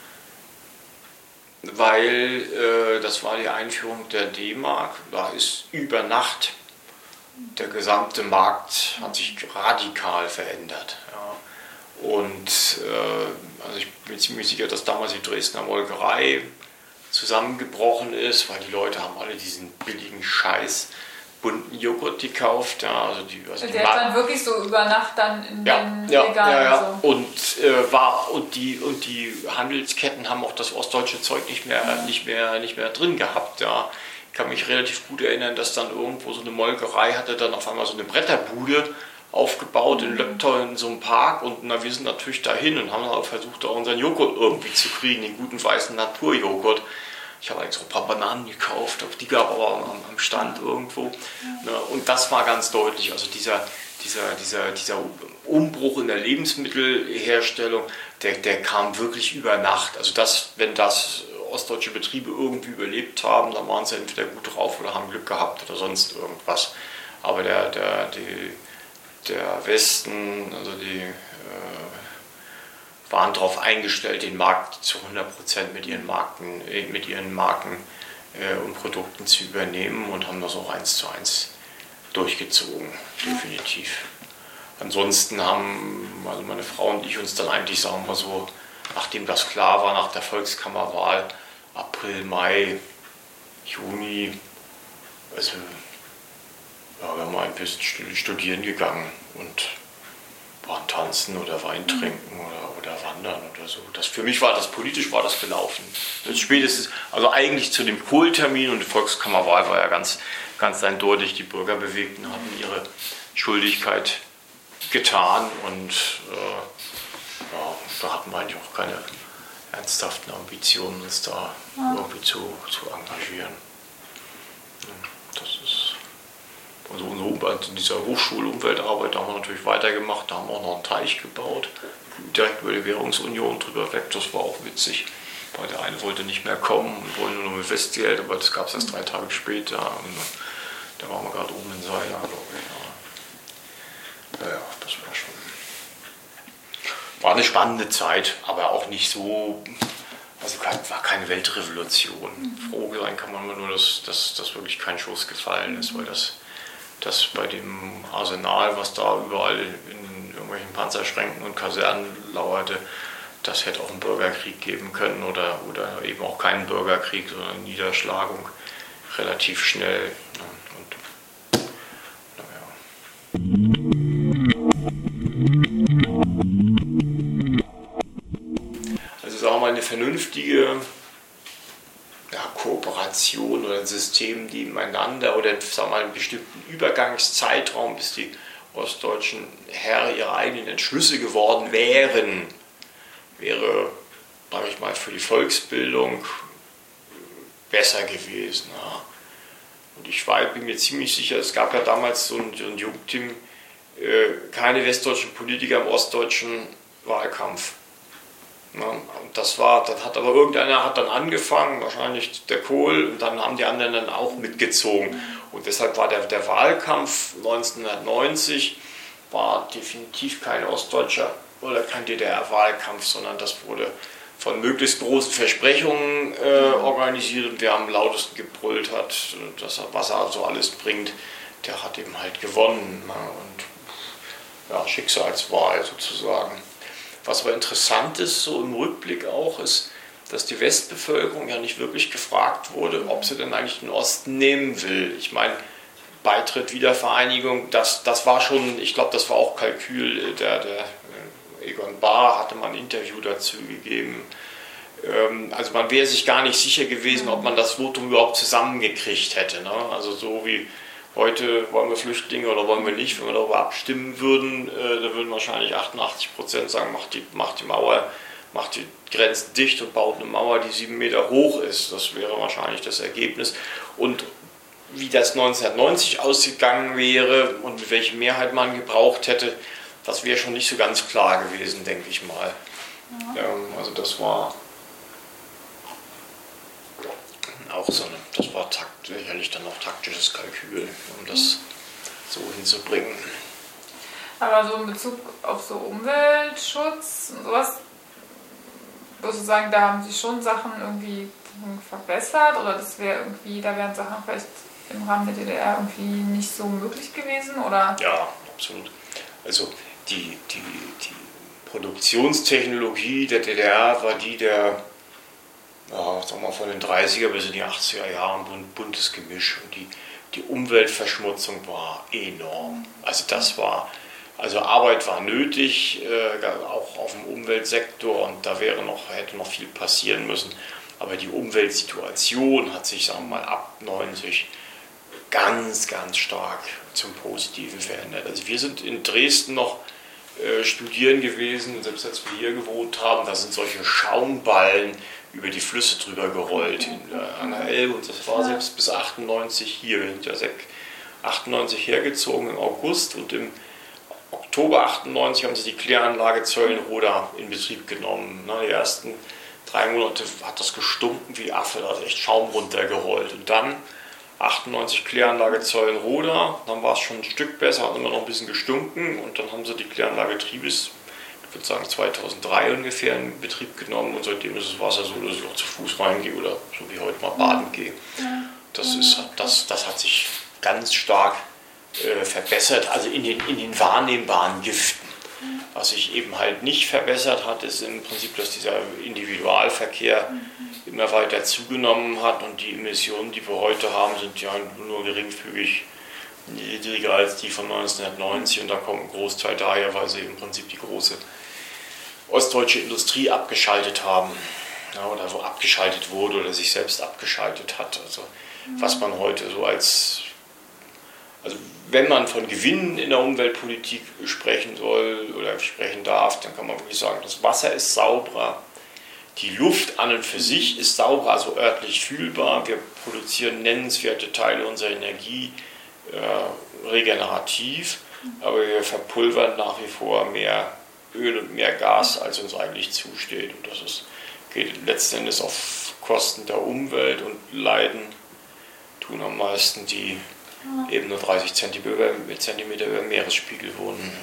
weil äh, das war die Einführung der D-Mark, da ist über Nacht der gesamte Markt hat sich radikal verändert. Ja. Und äh, also ich bin ziemlich sicher, dass damals die Dresdner Molkerei zusammengebrochen ist, weil die Leute haben alle diesen billigen Scheiß bunten Joghurt gekauft. Ja, also die, also der hat dann wirklich so über Nacht dann in ja, den ja, Regalen ja, ja. so. Und, äh, war, und, die, und die Handelsketten haben auch das ostdeutsche Zeug nicht mehr, ja. nicht mehr, nicht mehr drin gehabt. Ja. Ich kann mich relativ gut erinnern, dass dann irgendwo so eine Molkerei hatte dann auf einmal so eine Bretterbude aufgebaut in Löbtau in so einem Park, und na, wir sind natürlich dahin und haben auch versucht, auch unseren Joghurt irgendwie zu kriegen, den guten weißen Naturjoghurt. Ich habe eigentlich so ein paar Bananen gekauft, die gab aber am, am Stand irgendwo. Ja. Und das war ganz deutlich, also dieser, dieser, dieser, dieser Umbruch in der Lebensmittelherstellung, der, der kam wirklich über Nacht. Also das, wenn das ostdeutsche Betriebe irgendwie überlebt haben, dann waren sie entweder gut drauf oder haben Glück gehabt oder sonst irgendwas. Aber der, der, die, der Westen, also die äh, waren darauf eingestellt, den Markt zu hundert Prozent mit ihren Marken, mit ihren Marken äh, und Produkten zu übernehmen und haben das auch eins zu eins durchgezogen, definitiv. Ansonsten haben also meine Frau und ich uns dann eigentlich, sagen wir so, nachdem das klar war, nach der Volkskammerwahl, April, Mai, Juni, also ja, wir haben ein bisschen studieren gegangen und waren tanzen oder Wein trinken oder, oder wandern oder so. Das, für mich war das, politisch war das gelaufen. Das spätestens, also eigentlich zu dem Kohltermin und die Volkskammerwahl war ja ganz, ganz eindeutig, die Bürgerbewegten hatten ihre Schuldigkeit getan und äh, ja, da hatten wir eigentlich auch keine ernsthaften Ambitionen, uns da ja. irgendwie zu, zu engagieren. Das ist also in dieser Hochschulumweltarbeit, da haben wir natürlich weitergemacht, da haben wir auch noch einen Teich gebaut, direkt über die Währungsunion drüber weg, das war auch witzig, weil der eine wollte nicht mehr kommen und wollte nur mit Festgeld, aber das gab es erst drei Tage später und da waren wir gerade oben in Seiler, glaube ich. Ja. Ja, das war schon, war eine spannende Zeit, aber auch nicht so, Also war keine Weltrevolution. Mhm. Froh sein kann man nur, dass, dass, dass wirklich kein Schuss gefallen ist, weil das, das bei dem Arsenal, was da überall in irgendwelchen Panzerschränken und Kasernen lauerte, das hätte auch einen Bürgerkrieg geben können oder, oder eben auch keinen Bürgerkrieg, sondern eine Niederschlagung relativ schnell. Und, naja. Also sagen wir mal, eine vernünftige ja, Kooperation oder ein System nebeneinander oder sagen wir mal, einen bestimmten Übergangszeitraum, bis die ostdeutschen Herren ihre eigenen Entschlüsse geworden wären, wäre, sage ich mal, für die Volksbildung besser gewesen. Ja. Und ich war, bin mir ziemlich sicher, es gab ja damals so ein, so ein Jugendteam, äh, keine westdeutschen Politiker im ostdeutschen Wahlkampf. Ja, und das war, dann hat aber irgendeiner hat dann angefangen, wahrscheinlich der Kohl, und dann haben die anderen dann auch mitgezogen. Und deshalb war der, der Wahlkampf neunzehnhundertneunzig war definitiv kein ostdeutscher oder kein D D R-Wahlkampf, sondern das wurde von möglichst großen Versprechungen äh, organisiert und wer am lautesten gebrüllt hat, das, was er also alles bringt, der hat eben halt gewonnen. Ne? Und ja, Schicksalswahl sozusagen. Was aber interessant ist, so im Rückblick auch, ist, dass die Westbevölkerung ja nicht wirklich gefragt wurde, ob sie denn eigentlich den Osten nehmen will. Ich meine, Beitritt, Wiedervereinigung, das, das war schon, ich glaube, das war auch Kalkül, der, der Egon Bahr hatte mal ein Interview dazu gegeben. Ähm, also man wäre sich gar nicht sicher gewesen, ob man das Votum überhaupt zusammengekriegt hätte. Ne? Also so wie heute wollen wir Flüchtlinge oder wollen wir nicht, wenn wir darüber abstimmen würden, äh, da würden wahrscheinlich achtundachtzig Prozent sagen, macht die, macht die Mauer, macht die Grenzen dicht und baut eine Mauer, die sieben Meter hoch ist. Das wäre wahrscheinlich das Ergebnis. Und wie das neunzehnhundertneunzig ausgegangen wäre und mit welcher Mehrheit man gebraucht hätte, das wäre schon nicht so ganz klar gewesen, denke ich mal. Ja. Ähm, also das war auch so eine, das war takt, sicherlich dann auch taktisches Kalkül, um das so hinzubringen. Aber so in Bezug auf so Umweltschutz und sowas, würdest du sagen, da haben sich schon Sachen irgendwie verbessert oder das wäre irgendwie, da wären Sachen vielleicht im Rahmen der D D R irgendwie nicht so möglich gewesen, oder? Ja, absolut. Also die, die, die Produktionstechnologie der D D R war die der, ja, sagen wir mal, von den dreißiger bis in die achtziger Jahren ein buntes Gemisch. Und die, die Umweltverschmutzung war enorm. Also das war, also Arbeit war nötig, äh, auch auf dem Umweltsektor, und da wäre noch, hätte noch viel passieren müssen. Aber die Umweltsituation hat sich, sagen wir mal, ab neunzig ganz, ganz stark zum Positiven verändert. Also wir sind in Dresden noch äh, studieren gewesen, selbst als wir hier gewohnt haben, da sind solche Schaumballen über die Flüsse drüber gerollt in, äh, an der Elbe, und das war selbst bis achtundneunzig hier. Wir sind ja achtundneunzig hergezogen im August, und im Oktober achtundneunzig haben sie die Kläranlage Zöllenroda in Betrieb genommen. Na, die ersten drei Monate hat das gestunken wie Affe, da hat echt Schaum runtergerollt. Und dann achtundneunzig Kläranlage Zöllenroda, dann war es schon ein Stück besser, hat immer noch ein bisschen gestunken, und dann haben sie die Kläranlage Triebes, ich würde sagen zweitausenddrei ungefähr, in Betrieb genommen, und seitdem ist das Wasser so, dass ich auch zu Fuß reingehe oder so wie heute mal baden gehe. Das, ist, das, das hat sich ganz stark äh, verbessert, also in den, in den wahrnehmbaren Giften. Was sich eben halt nicht verbessert hat, ist im Prinzip, dass dieser Individualverkehr immer weiter zugenommen hat, und die Emissionen, die wir heute haben, sind ja nur geringfügig niedriger als die von neunzehnhundertneunzig, und da kommt ein Großteil daher, weil sie im Prinzip die große ostdeutsche Industrie abgeschaltet haben, ja, oder so abgeschaltet wurde oder sich selbst abgeschaltet hat. Also was man heute so als, also wenn man von Gewinnen in der Umweltpolitik sprechen soll oder sprechen darf, dann kann man wirklich sagen, das Wasser ist sauberer, die Luft an und für sich ist sauberer, also örtlich fühlbar, wir produzieren nennenswerte Teile unserer Energie äh, regenerativ, aber wir verpulvern nach wie vor mehr Öl und mehr Gas, als uns eigentlich zusteht, und das ist, geht letzten Endes auf Kosten der Umwelt, und leiden tun am meisten die eben nur dreißig Zentimeter über dem Meeresspiegel wohnen.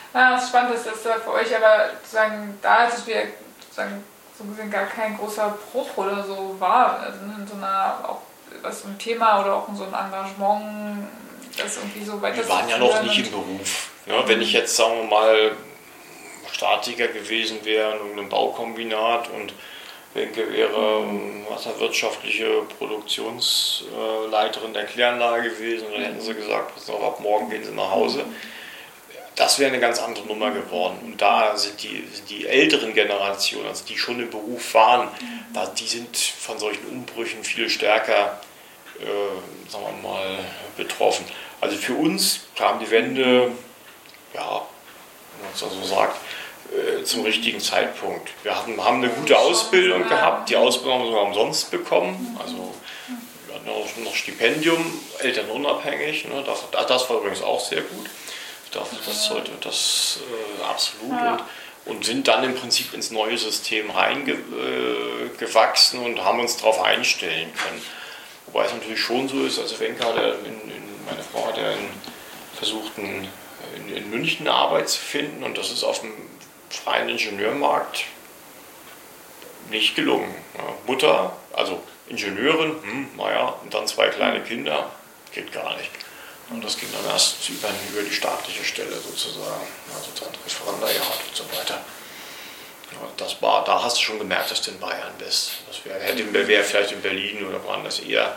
Ja, das Spannende ist, dass da für euch aber sozusagen da ist es wieder sozusagen so gesehen gar kein großer Bruch oder so war. Also in so einer, auch was so ein Thema oder auch in so ein Engagement, das irgendwie so weiter. Wir waren ja noch nicht im Beruf. Ja, wenn ich jetzt, sagen wir mal, Statiker gewesen wäre in irgendeinem Baukombinat und Wenke wäre wasserwirtschaftliche Produktionsleiterin der Kläranlage gewesen, dann hätten sie gesagt, pass auf, ab morgen gehen sie nach Hause. Das wäre eine ganz andere Nummer geworden. Und da sind die, sind die älteren Generationen, also die schon im Beruf waren, da, die sind von solchen Umbrüchen viel stärker, äh, sagen wir mal, betroffen. Also für uns kam die Wende, ja, wenn man es so sagt, äh, zum richtigen Zeitpunkt. Wir hatten, haben eine gute Ausbildung gehabt, die Ausbildung haben wir sogar umsonst bekommen. Also wir hatten auch noch Stipendium, elternunabhängig. Ne, das, das war übrigens auch sehr gut. Das sollte das äh, absolut ja. und, und sind dann im Prinzip ins neue System reingewachsen äh, und haben uns darauf einstellen können. Wobei es natürlich schon so ist, also Wenke hat in, in, meine Frau hat ja in, versucht in, in, in München eine Arbeit zu finden und das ist auf dem freien Ingenieurmarkt nicht gelungen. Ja, Mutter, also Ingenieurin, hm, naja, und dann zwei kleine Kinder, geht gar nicht. Und das ging dann erst über, über die staatliche Stelle sozusagen, also dann Referendariat und so weiter. Ja, das war, da hast du schon gemerkt, dass du in Bayern bist. Das wäre wär, wär vielleicht in Berlin oder woanders eher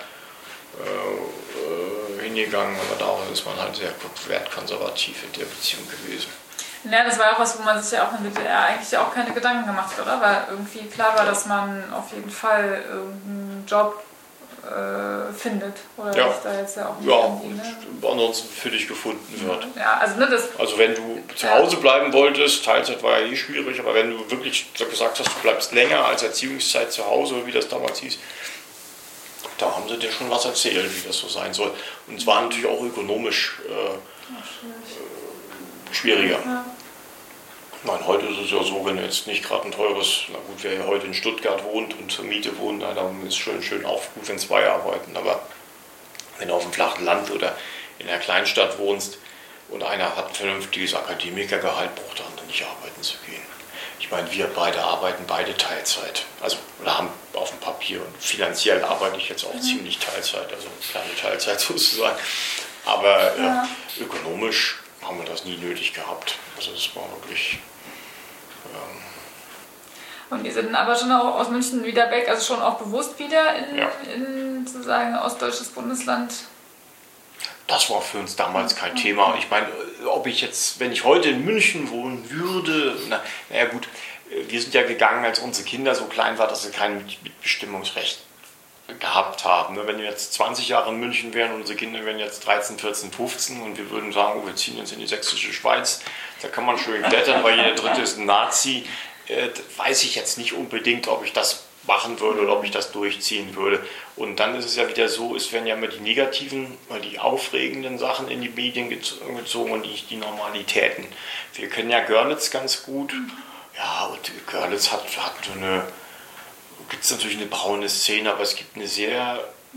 äh, hingegangen, aber da ist man halt sehr wertkonservativ in der Beziehung gewesen. Ja, das war auch was, wo man sich ja auch in der D D R eigentlich auch keine Gedanken gemacht hat, oder? Weil irgendwie klar war, dass man auf jeden Fall irgendeinen Job äh, findet. Oder ja. da jetzt ja auch nicht ja, irgendwie, ne? und ansonsten für dich gefunden wird. Ja, also, ne, das, also wenn du zu Hause bleiben wolltest, Teilzeit war ja eh schwierig, aber wenn du wirklich gesagt hast, du bleibst länger als Erziehungszeit zu Hause, wie das damals hieß, da haben sie dir schon was erzählt, wie das so sein soll. Und es war natürlich auch ökonomisch äh, schwieriger. Ja. Nein, heute ist es ja so, wenn jetzt nicht gerade ein teures, na gut, wer heute in Stuttgart wohnt und zur Miete wohnt, na, dann ist es schön, schön auch gut, wenn zwei arbeiten. Aber wenn du auf dem flachen Land oder in einer Kleinstadt wohnst und einer hat ein vernünftiges Akademikergehalt, braucht der andere nicht arbeiten zu gehen. Ich meine, wir beide arbeiten beide Teilzeit. Also, oder haben auf dem Papier und finanziell arbeite ich jetzt auch mhm. ziemlich Teilzeit, also kleine Teilzeit sozusagen. Aber ja. äh, ökonomisch haben wir das nie nötig gehabt. Also das war wirklich... Ähm und die sind aber schon auch aus München wieder weg, also schon auch bewusst wieder in, ja. in sozusagen ostdeutsches Bundesland? Das war für uns damals kein okay. Thema. Ich meine, ob ich jetzt, wenn ich heute in München wohnen würde, na, naja gut, wir sind ja gegangen, als unsere Kinder so klein waren, dass sie kein Mitbestimmungsrecht gehabt haben. Wenn wir jetzt zwanzig Jahre in München wären und unsere Kinder wären jetzt dreizehn, vierzehn, fünfzehn und wir würden sagen, oh, wir ziehen jetzt in die sächsische Schweiz, da kann man schön klettern, weil jeder Dritte ist ein Nazi, äh, weiß ich jetzt nicht unbedingt, ob ich das machen würde oder ob ich das durchziehen würde. Und dann ist es ja wieder so, es werden ja immer die negativen, die aufregenden Sachen in die Medien gezogen und nicht die Normalitäten. Wir kennen ja Görlitz ganz gut. Ja, und Görlitz hat, hat so eine, gibt es natürlich eine braune Szene, aber es gibt eine sehr,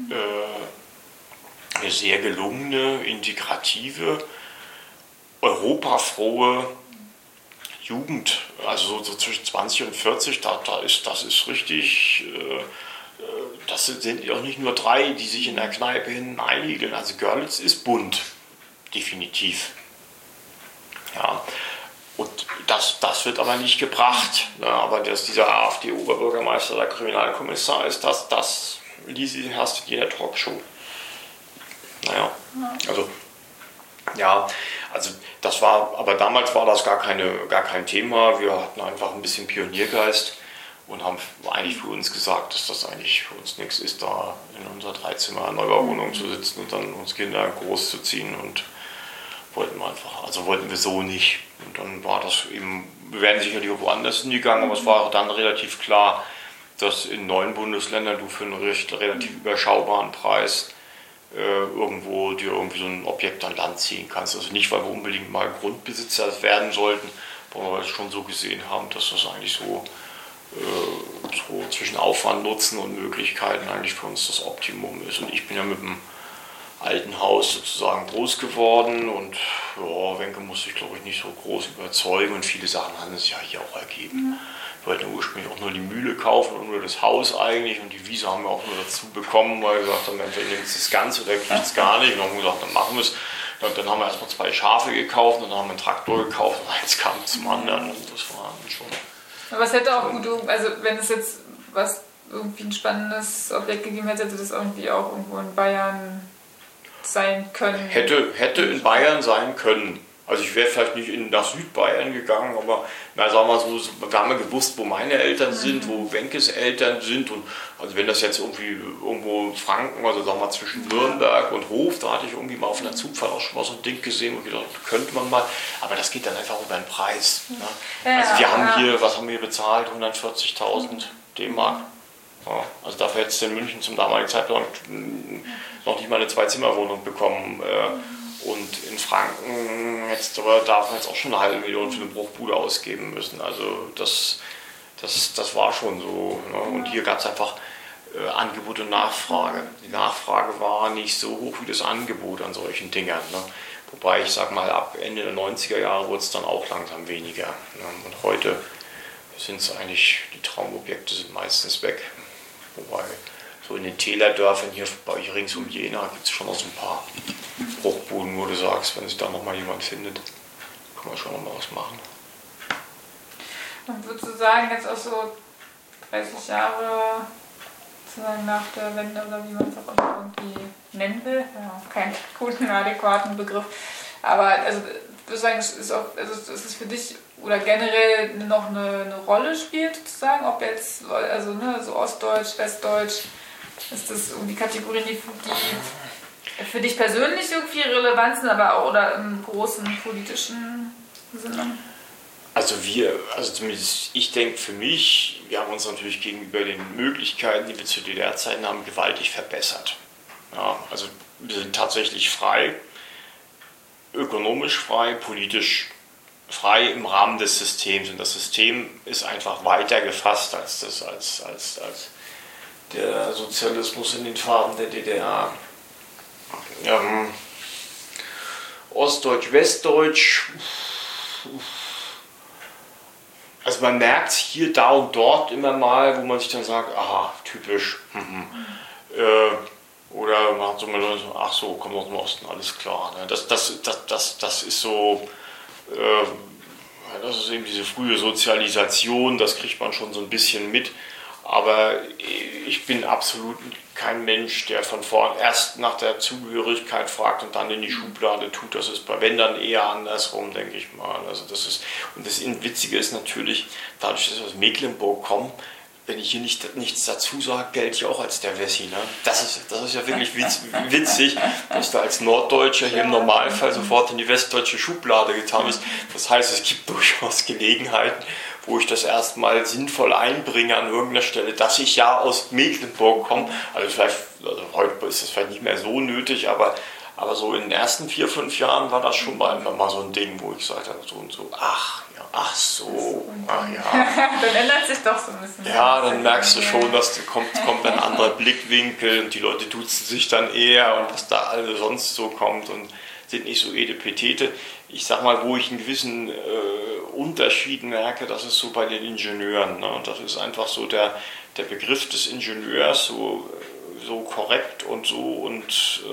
äh, eine sehr gelungene, integrative, europafrohe Jugend, also so, so zwischen zwanzig und vierzig, da, da ist, das ist richtig, äh, das sind auch nicht nur drei, die sich in der Kneipe hin einigeln. Also Görlitz ist bunt, definitiv. Ja, und das, das wird aber nicht gebracht. Ne? Aber dass dieser AfD-Oberbürgermeister der Kriminalkommissar ist, das, das hast du in jeder Talkshow. Naja, also ja, also das war, aber damals war das gar, keine, gar kein Thema. Wir hatten einfach ein bisschen Pioniergeist und haben eigentlich für uns gesagt, dass das eigentlich für uns nichts ist, da in unserer Dreizimmer-Neubauwohnung zu sitzen und dann uns Kinder groß zu ziehen, und wollten wir einfach, also wollten wir so nicht. Und dann war das eben, wir wären sicherlich auch woanders hingegangen, aber es war dann relativ klar, dass in neuen Bundesländern du für einen relativ überschaubaren Preis irgendwo dir irgendwie so ein Objekt an Land ziehen kannst. Also nicht, weil wir unbedingt mal Grundbesitzer werden sollten, weil wir es schon so gesehen haben, dass das eigentlich so, äh, so zwischen Aufwand, Nutzen und Möglichkeiten eigentlich für uns das Optimum ist. Und ich bin ja mit dem alten Haus sozusagen groß geworden und ja, Wenke musste ich glaube ich nicht so groß überzeugen und viele Sachen haben es ja hier auch ergeben. Wir wollten ursprünglich auch nur die Mühle kaufen und nur das Haus eigentlich und die Wiese haben wir auch nur dazu bekommen, weil wir gesagt haben, entweder nimmt es das Ganze oder kriegt es gar nicht und dann haben wir gesagt, dann machen wir es. Und dann haben wir erstmal zwei Schafe gekauft und dann haben wir einen Traktor gekauft und eins kam zum anderen und das war schon... Aber es hätte auch gut, also wenn es jetzt was irgendwie ein spannendes Objekt gegeben hätte, hätte das irgendwie auch irgendwo in Bayern sein können. Hätte, hätte in Bayern sein können. Also ich wäre vielleicht nicht in, nach Südbayern gegangen, aber na, sagen wir so, wir haben ja gewusst, wo meine Eltern sind, wo Wenkes Eltern sind. Und also wenn das jetzt irgendwie irgendwo in Franken, also sagen wir zwischen Nürnberg und Hof, da hatte ich irgendwie mal auf einer Zugfahrt auch schon mal so ein Ding gesehen und gedacht, könnte man mal, aber das geht dann einfach über den Preis. Ne? Ja, also wir haben ja. hier, was haben wir bezahlt? hundertvierzigtausend D-Mark. Ja, also dafür hättest du in München zum damaligen Zeitpunkt noch nicht mal eine Zwei-Zimmer-Wohnung bekommen. Und in Franken jetzt, aber darf man jetzt auch schon eine halbe Million für eine Bruchbude ausgeben müssen. Also das, das, das war schon so. Ne? Und hier gab es einfach äh, Angebot und Nachfrage. Die Nachfrage war nicht so hoch wie das Angebot an solchen Dingern. Ne? Wobei ich sag mal, ab Ende der neunziger Jahre wurde es dann auch langsam weniger. Ne? Und heute sind es eigentlich, die Traumobjekte sind meistens weg. Wobei so in den Tälerdörfern hier bei euch rings um Jena gibt es schon noch so ein paar Bruchbuden, wo du sagst, wenn sich da noch mal jemand findet, kann man schon noch mal was machen. Und würdest du sagen, jetzt auch so dreißig Jahre sozusagen nach der Wende oder wie man es auch immer irgendwie nennen will, ja, keinen guten, adäquaten Begriff, aber also ich würde sagen, es ist, auch, also es ist für dich oder generell noch eine, eine Rolle spielt, sozusagen, ob jetzt, also ne, so Ostdeutsch, Westdeutsch, ist das irgendwie Kategorien, die, die für dich persönlich irgendwie relevant sind, aber auch oder im großen politischen Sinne? Also wir, also zumindest ich denke für mich, wir haben uns natürlich gegenüber den Möglichkeiten, die wir zu D D R-Zeiten haben, gewaltig verbessert. Ja, also wir sind tatsächlich frei, ökonomisch frei, politisch frei im Rahmen des Systems. Und das System ist einfach weiter gefasst als, das, als, als, als der Sozialismus in den Farben der D D R. Ähm, Ostdeutsch, Westdeutsch. Also man merkt hier, da und dort immer mal, wo man sich dann sagt, aha, typisch. Mhm. Äh, oder man hat so mal so, ach so, kommt aus dem Osten, alles klar. Ne? Das, das, das, das, das ist so, äh, das ist eben diese frühe Sozialisation, das kriegt man schon so ein bisschen mit. Aber ich bin absolut kein Mensch, der von vorn erst nach der Zugehörigkeit fragt und dann in die Schublade tut. Das ist bei wenn dann eher andersrum, denke ich mal. Also das ist, und das Witzige ist natürlich, dadurch, dass ich aus Mecklenburg komme, wenn ich hier nicht, nichts dazu sage, gelte ich auch als der Wessi. Ne? Das, ist, das ist ja wirklich witz, witzig, dass du als Norddeutscher hier im Normalfall sofort in die westdeutsche Schublade getan bist. Das heißt, es gibt durchaus Gelegenheiten, wo ich das erstmal sinnvoll einbringe an irgendeiner Stelle, dass ich ja aus Mecklenburg komme. Also vielleicht, also heute ist das vielleicht nicht mehr so nötig, aber, aber so in den ersten vier, fünf Jahren war das schon mal, mal so ein Ding, wo ich gesagt habe, so und so, ach ja, ach so, ach ja. Dann ändert sich doch so ein bisschen. Ja, dann merkst du schon, dass kommt, kommt ein anderer Blickwinkel und die Leute duzen sich dann eher und was da alles sonst so kommt und sind nicht so edepetete. Ich sag mal, wo ich einen gewissen äh, Unterschied merke, das ist so bei den Ingenieuren. Ne? Das ist einfach so der, der Begriff des Ingenieurs, so, so korrekt und so und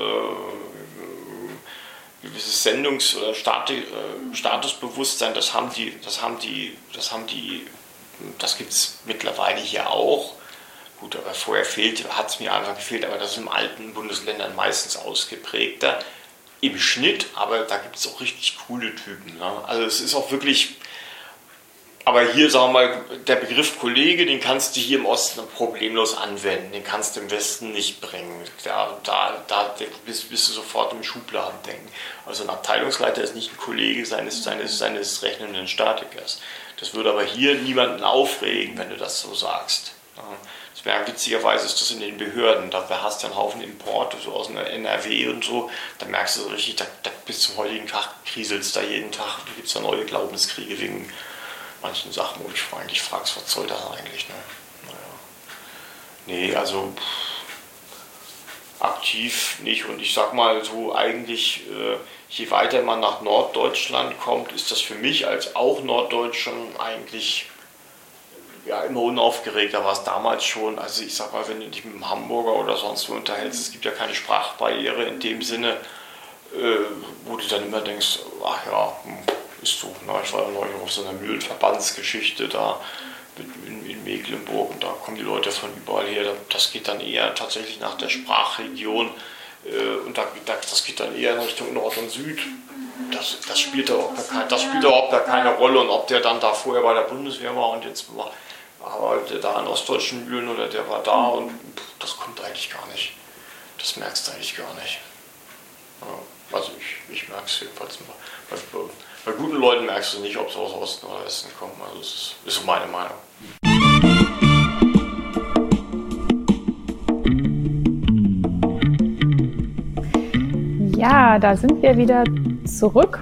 äh, gewisses Sendungs- oder Stati- äh, Statusbewusstsein, das haben die, das haben die, das haben die, das gibt es mittlerweile hier auch. Gut, aber vorher fehlt, hat es mir einfach gefehlt, aber das ist in alten Bundesländern meistens ausgeprägter. Im Schnitt, aber da gibt es auch richtig coole Typen. Ne? Also es ist auch wirklich, aber hier sagen wir mal, der Begriff Kollege, den kannst du hier im Osten problemlos anwenden, den kannst du im Westen nicht bringen. Da, da, da bist, bist du sofort im Schubladendenken. Also ein Abteilungsleiter ist nicht ein Kollege seines, seines, seines rechnenden Statikers. Das würde aber hier niemanden aufregen, wenn du das so sagst. Ja? Ja, witzigerweise ist das in den Behörden, da hast du einen Haufen Importe so aus der N R W und so, da merkst du so richtig, da, da bis zum heutigen Tag kriselst da jeden Tag, da gibt es da neue Glaubenskriege wegen manchen Sachen, wo ich eigentlich fragst, was soll das eigentlich, ne? Naja. Nee, also aktiv nicht. Und ich sag mal so, eigentlich, äh, je weiter man nach Norddeutschland kommt, ist das für mich als auch Norddeutschen eigentlich ja, immer unaufgeregter war es damals schon. Also ich sag mal, wenn du dich mit einem Hamburger oder sonst wo unterhältst, es gibt ja keine Sprachbarriere in dem Sinne, äh, wo du dann immer denkst, ach ja, ist so. Na, ich war ja neulich auf so einer Mühlenverbandsgeschichte da in, in Mecklenburg und da kommen die Leute von überall her. Das geht dann eher tatsächlich nach der Sprachregion äh, und da, das geht dann eher in Richtung Nord und Süd. Das, das, spielt überhaupt keine, das spielt überhaupt keine Rolle und ob der dann da vorher bei der Bundeswehr war und jetzt war, arbeitet da in ostdeutschen Mühlen oder der war da und pff, das kommt eigentlich gar nicht. Das merkst du eigentlich gar nicht. Ja, also ich, ich merke es jedenfalls mal. Bei, bei guten Leuten merkst du nicht, ob sie aus Osten oder Westen kommen. Also das ist, ist so meine Meinung. Ja, da sind wir wieder zurück.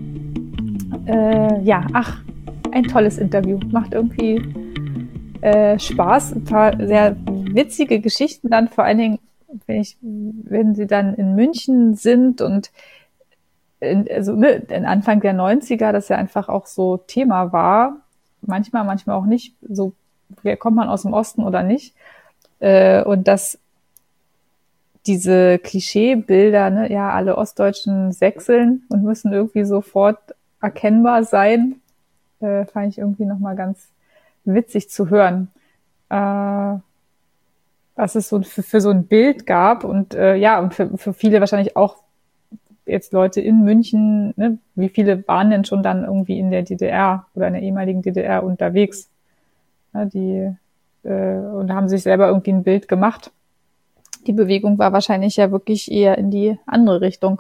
Äh, ja, ach, ein tolles Interview. Macht irgendwie äh, Spaß. Ein paar sehr witzige Geschichten dann, vor allen Dingen, wenn, ich, wenn sie dann in München sind und in, also ne, in Anfang der neunziger, das ja einfach auch so Thema war. Manchmal, manchmal auch nicht. So, kommt man aus dem Osten oder nicht? Äh, und das diese Klischeebilder, ne, ja, alle Ostdeutschen sächseln und müssen irgendwie sofort erkennbar sein, äh, fand ich irgendwie nochmal ganz witzig zu hören, äh, was es so für, für so ein Bild gab und äh, ja, und für, für viele wahrscheinlich auch jetzt Leute in München, ne, wie viele waren denn schon dann irgendwie in der D D R oder in der ehemaligen D D R unterwegs, ja, die äh, und haben sich selber irgendwie ein Bild gemacht. Die Bewegung war wahrscheinlich ja wirklich eher in die andere Richtung.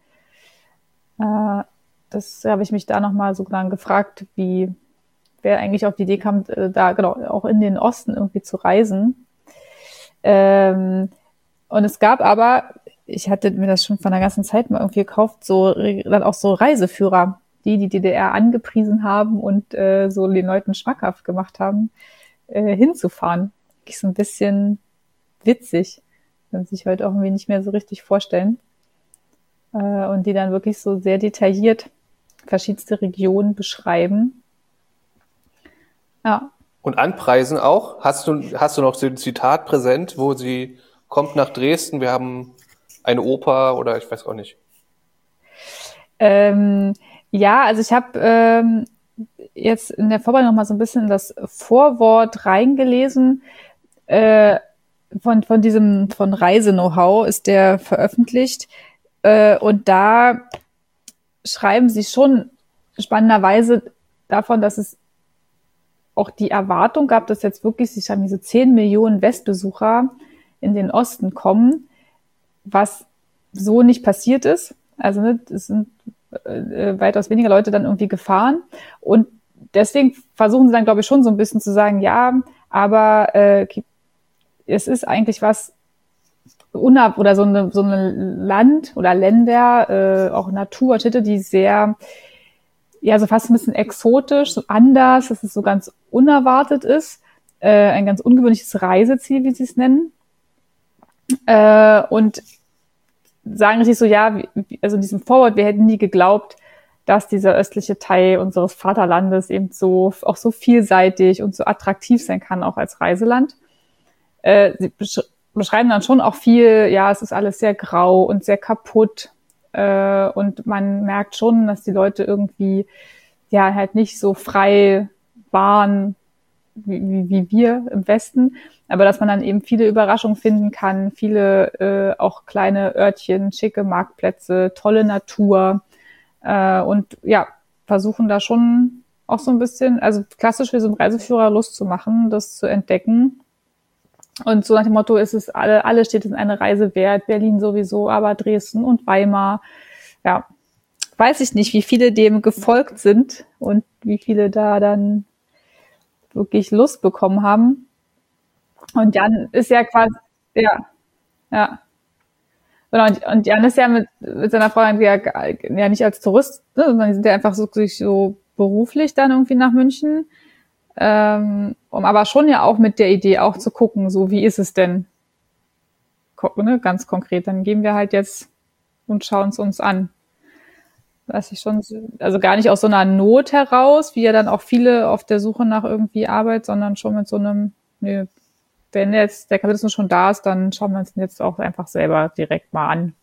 Äh, das habe ich mich da nochmal so dann gefragt, wie wer eigentlich auf die Idee kam, äh, da genau auch in den Osten irgendwie zu reisen. Ähm, und es gab aber, ich hatte mir das schon von der ganzen Zeit mal irgendwie gekauft, so dann auch so Reiseführer, die die D D R angepriesen haben und äh, so den Leuten schmackhaft gemacht haben, äh, hinzufahren. Ich so ein bisschen witzig. Kann sich heute auch irgendwie nicht mehr so richtig vorstellen. Äh, und die dann wirklich so sehr detailliert verschiedenste Regionen beschreiben. Ja. Und anpreisen auch? Hast du, hast du noch so ein Zitat präsent, wo sie kommt nach Dresden, wir haben eine Oper oder ich weiß auch nicht. Ähm, ja, also ich habe ähm, jetzt in der Vorbereitung noch mal so ein bisschen das Vorwort reingelesen. Äh, Von, von diesem, von Reise-Know-how ist der veröffentlicht. Äh, und da schreiben sie schon spannenderweise davon, dass es auch die Erwartung gab, dass jetzt wirklich, sie schreiben, diese zehn Millionen Westbesucher in den Osten kommen, was so nicht passiert ist. Also, ne, es sind äh, weitaus weniger Leute dann irgendwie gefahren. Und deswegen versuchen sie dann, glaube ich, schon so ein bisschen zu sagen, ja, aber äh, es ist eigentlich was unab oder so eine so eine Land oder Länder, äh, auch Naturstädte, die sehr, ja, so fast ein bisschen exotisch, so anders, dass es so ganz unerwartet ist, äh, ein ganz ungewöhnliches Reiseziel, wie sie es nennen, äh, und sagen richtig so, ja, wie, also in diesem Vorwort, wir hätten nie geglaubt, dass dieser östliche Teil unseres Vaterlandes eben so auch so vielseitig und so attraktiv sein kann, auch als Reiseland. Äh, sie besch- beschreiben dann schon auch viel, ja, es ist alles sehr grau und sehr kaputt äh, und man merkt schon, dass die Leute irgendwie ja halt nicht so frei waren wie, wie, wie wir im Westen, aber dass man dann eben viele Überraschungen finden kann, viele äh, auch kleine Örtchen, schicke Marktplätze, tolle Natur äh, und ja, versuchen da schon auch so ein bisschen, also klassisch wie so ein Reiseführer Lust zu machen, das zu entdecken. Und so nach dem Motto ist es, alle, alle Städte sind eine Reise wert, Berlin sowieso, aber Dresden und Weimar. Ja, weiß ich nicht, wie viele dem gefolgt sind und wie viele da dann wirklich Lust bekommen haben. Und Jan ist ja quasi, ja, ja. Genau, und, und Jan ist ja mit, mit seiner Frau ja, ja nicht als Tourist, ne, sondern die sind ja einfach so, so beruflich dann irgendwie nach München. Ähm, um aber schon ja auch mit der Idee auch zu gucken, so wie ist es denn? ne, ganz konkret, dann gehen wir halt jetzt und schauen es uns an. Was ich schon, also gar nicht aus so einer Not heraus, wie ja dann auch viele auf der Suche nach irgendwie Arbeit, sondern schon mit so einem, nö, wenn jetzt der Kapitalismus schon da ist, dann schauen wir uns den jetzt auch einfach selber direkt mal an.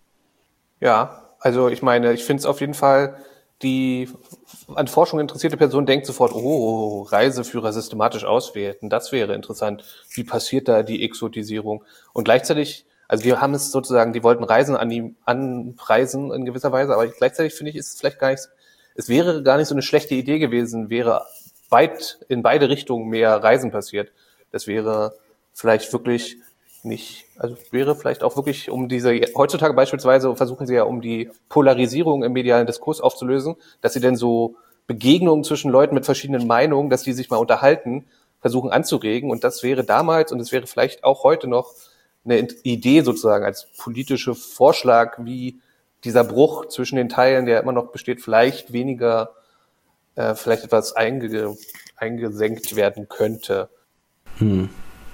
Ja, also ich meine, ich finde es auf jeden Fall, die an Forschung interessierte Person denkt sofort, oh, Reiseführer systematisch auswerten, das wäre interessant. Wie passiert da die Exotisierung? Und gleichzeitig, also wir haben es sozusagen, die wollten Reisen an die, anpreisen in gewisser Weise, aber gleichzeitig finde ich, ist es vielleicht gar nicht, es wäre gar nicht so eine schlechte Idee gewesen, wäre weit in beide Richtungen mehr Reisen passiert. Das wäre vielleicht wirklich nicht, also wäre vielleicht auch wirklich um diese, heutzutage beispielsweise versuchen sie ja, um die Polarisierung im medialen Diskurs aufzulösen, dass sie denn so Begegnungen zwischen Leuten mit verschiedenen Meinungen, dass die sich mal unterhalten, versuchen anzuregen, und das wäre damals und es wäre vielleicht auch heute noch eine Idee sozusagen als politische Vorschlag, wie dieser Bruch zwischen den Teilen, der immer noch besteht, vielleicht weniger, äh, vielleicht etwas einge, eingesenkt werden könnte. Hm.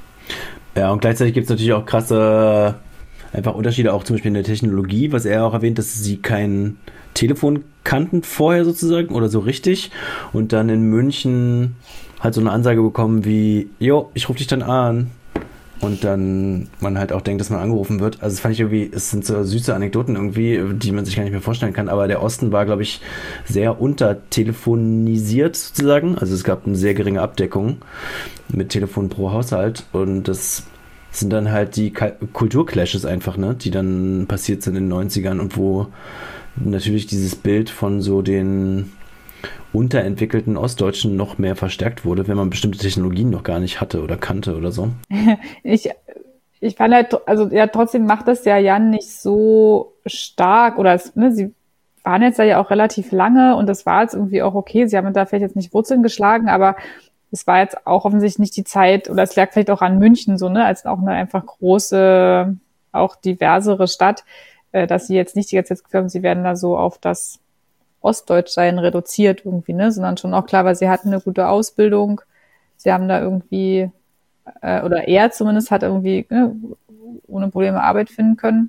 Ja, und gleichzeitig gibt es natürlich auch krasse einfach Unterschiede, auch zum Beispiel in der Technologie, was er auch erwähnt, dass sie kein Telefon kannten vorher sozusagen oder so richtig und dann in München halt so eine Ansage bekommen wie, jo, ich rufe dich dann an. Und dann man halt auch denkt, dass man angerufen wird. Also das fand ich irgendwie, es sind so süße Anekdoten irgendwie, die man sich gar nicht mehr vorstellen kann. Aber der Osten war, glaube ich, sehr untertelefonisiert sozusagen. Also es gab eine sehr geringe Abdeckung mit Telefon pro Haushalt. Und das sind dann halt die Kulturclashes einfach, ne, die dann passiert sind in den neunzigern und wo natürlich dieses Bild von so den unterentwickelten Ostdeutschen noch mehr verstärkt wurde, wenn man bestimmte Technologien noch gar nicht hatte oder kannte oder so. Ich, ich fand halt, also ja, trotzdem macht das ja Jan nicht so stark oder es, ne, sie waren jetzt da ja auch relativ lange und das war jetzt irgendwie auch okay. Sie haben da vielleicht jetzt nicht Wurzeln geschlagen, aber es war jetzt auch offensichtlich nicht die Zeit, oder es lag vielleicht auch an München so, ne, als auch eine einfach große, auch diversere Stadt, dass sie jetzt nicht die ganze Zeit gefühlt haben, sie werden da so auf das Ostdeutschsein reduziert irgendwie, ne, sondern schon auch klar, weil sie hatten eine gute Ausbildung, sie haben da irgendwie, äh, oder er zumindest hat irgendwie ne, ohne Probleme Arbeit finden können.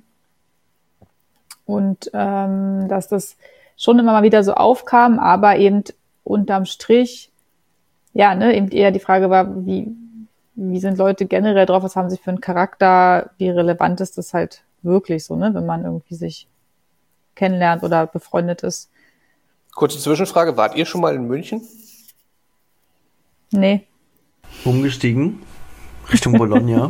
Und ähm, dass das schon immer mal wieder so aufkam, aber eben unterm Strich, ja, ne, eben eher die Frage war, wie, wie sind Leute generell drauf, was haben sie für einen Charakter, wie relevant ist das halt wirklich so, ne, wenn man irgendwie sich kennenlernt oder befreundet ist. Kurze Zwischenfrage, wart ihr schon mal in München? Nee. Umgestiegen Richtung Bologna.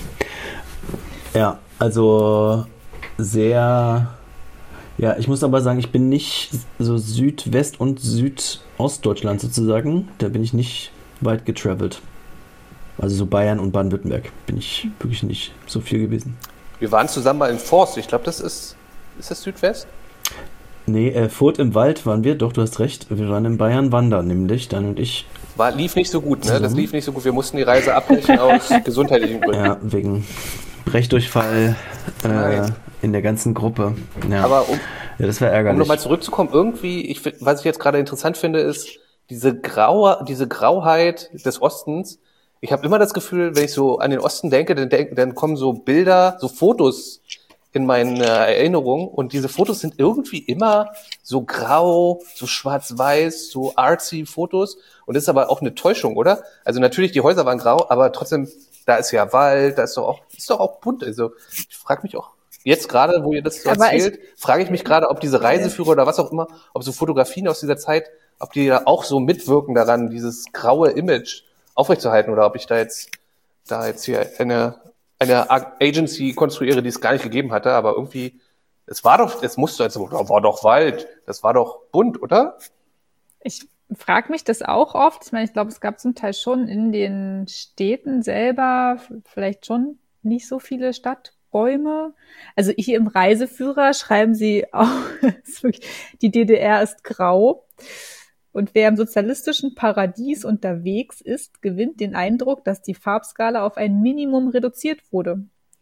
Ja, also sehr, ja, ich muss aber sagen, ich bin nicht so Südwest- und Südostdeutschland sozusagen, da bin ich nicht weit getravelt. Also so Bayern und Baden-Württemberg bin ich wirklich nicht so viel gewesen. Wir waren zusammen mal in Forst, ich glaube, das ist, ist das Südwest? Nee, äh, Furt im Wald waren wir, doch, du hast recht. Wir waren in Bayern wandern, nämlich, dann und ich. War, lief nicht so gut, ne? Das lief nicht so gut. Wir mussten die Reise abbrechen aus gesundheitlichen Gründen. Ja, wegen Brechdurchfall äh, in der ganzen Gruppe. Ja. Aber um, ja, das war ärgerlich. Um nochmal zurückzukommen, irgendwie, ich, was ich jetzt gerade interessant finde, ist diese graue, diese Grauheit des Ostens. Ich habe immer das Gefühl, wenn ich so an den Osten denke, dann, denk, dann kommen so Bilder, so Fotos in meine Erinnerung, und diese Fotos sind irgendwie immer so grau, so schwarz-weiß, so artsy Fotos, und das ist aber auch eine Täuschung, oder? Also natürlich, die Häuser waren grau, aber trotzdem, da ist ja Wald, da ist doch auch, ist doch auch bunt. Also ich frage mich auch, jetzt gerade, wo ihr das so erzählt, frage ich mich gerade, ob diese Reiseführer oder was auch immer, ob so Fotografien aus dieser Zeit, ob die da auch so mitwirken daran, dieses graue Image aufrechtzuerhalten, oder ob ich da jetzt, da jetzt hier eine eine Agency konstruiere, die es gar nicht gegeben hatte, aber irgendwie, es war doch, es musste, also, war doch Wald, das war doch bunt, oder? Ich frage mich das auch oft. Ich meine, ich glaube, es gab zum Teil schon in den Städten selber vielleicht schon nicht so viele Stadtbäume. Also hier im Reiseführer schreiben sie auch, die D D R ist grau. Und wer im sozialistischen Paradies unterwegs ist, gewinnt den Eindruck, dass die Farbskala auf ein Minimum reduziert wurde.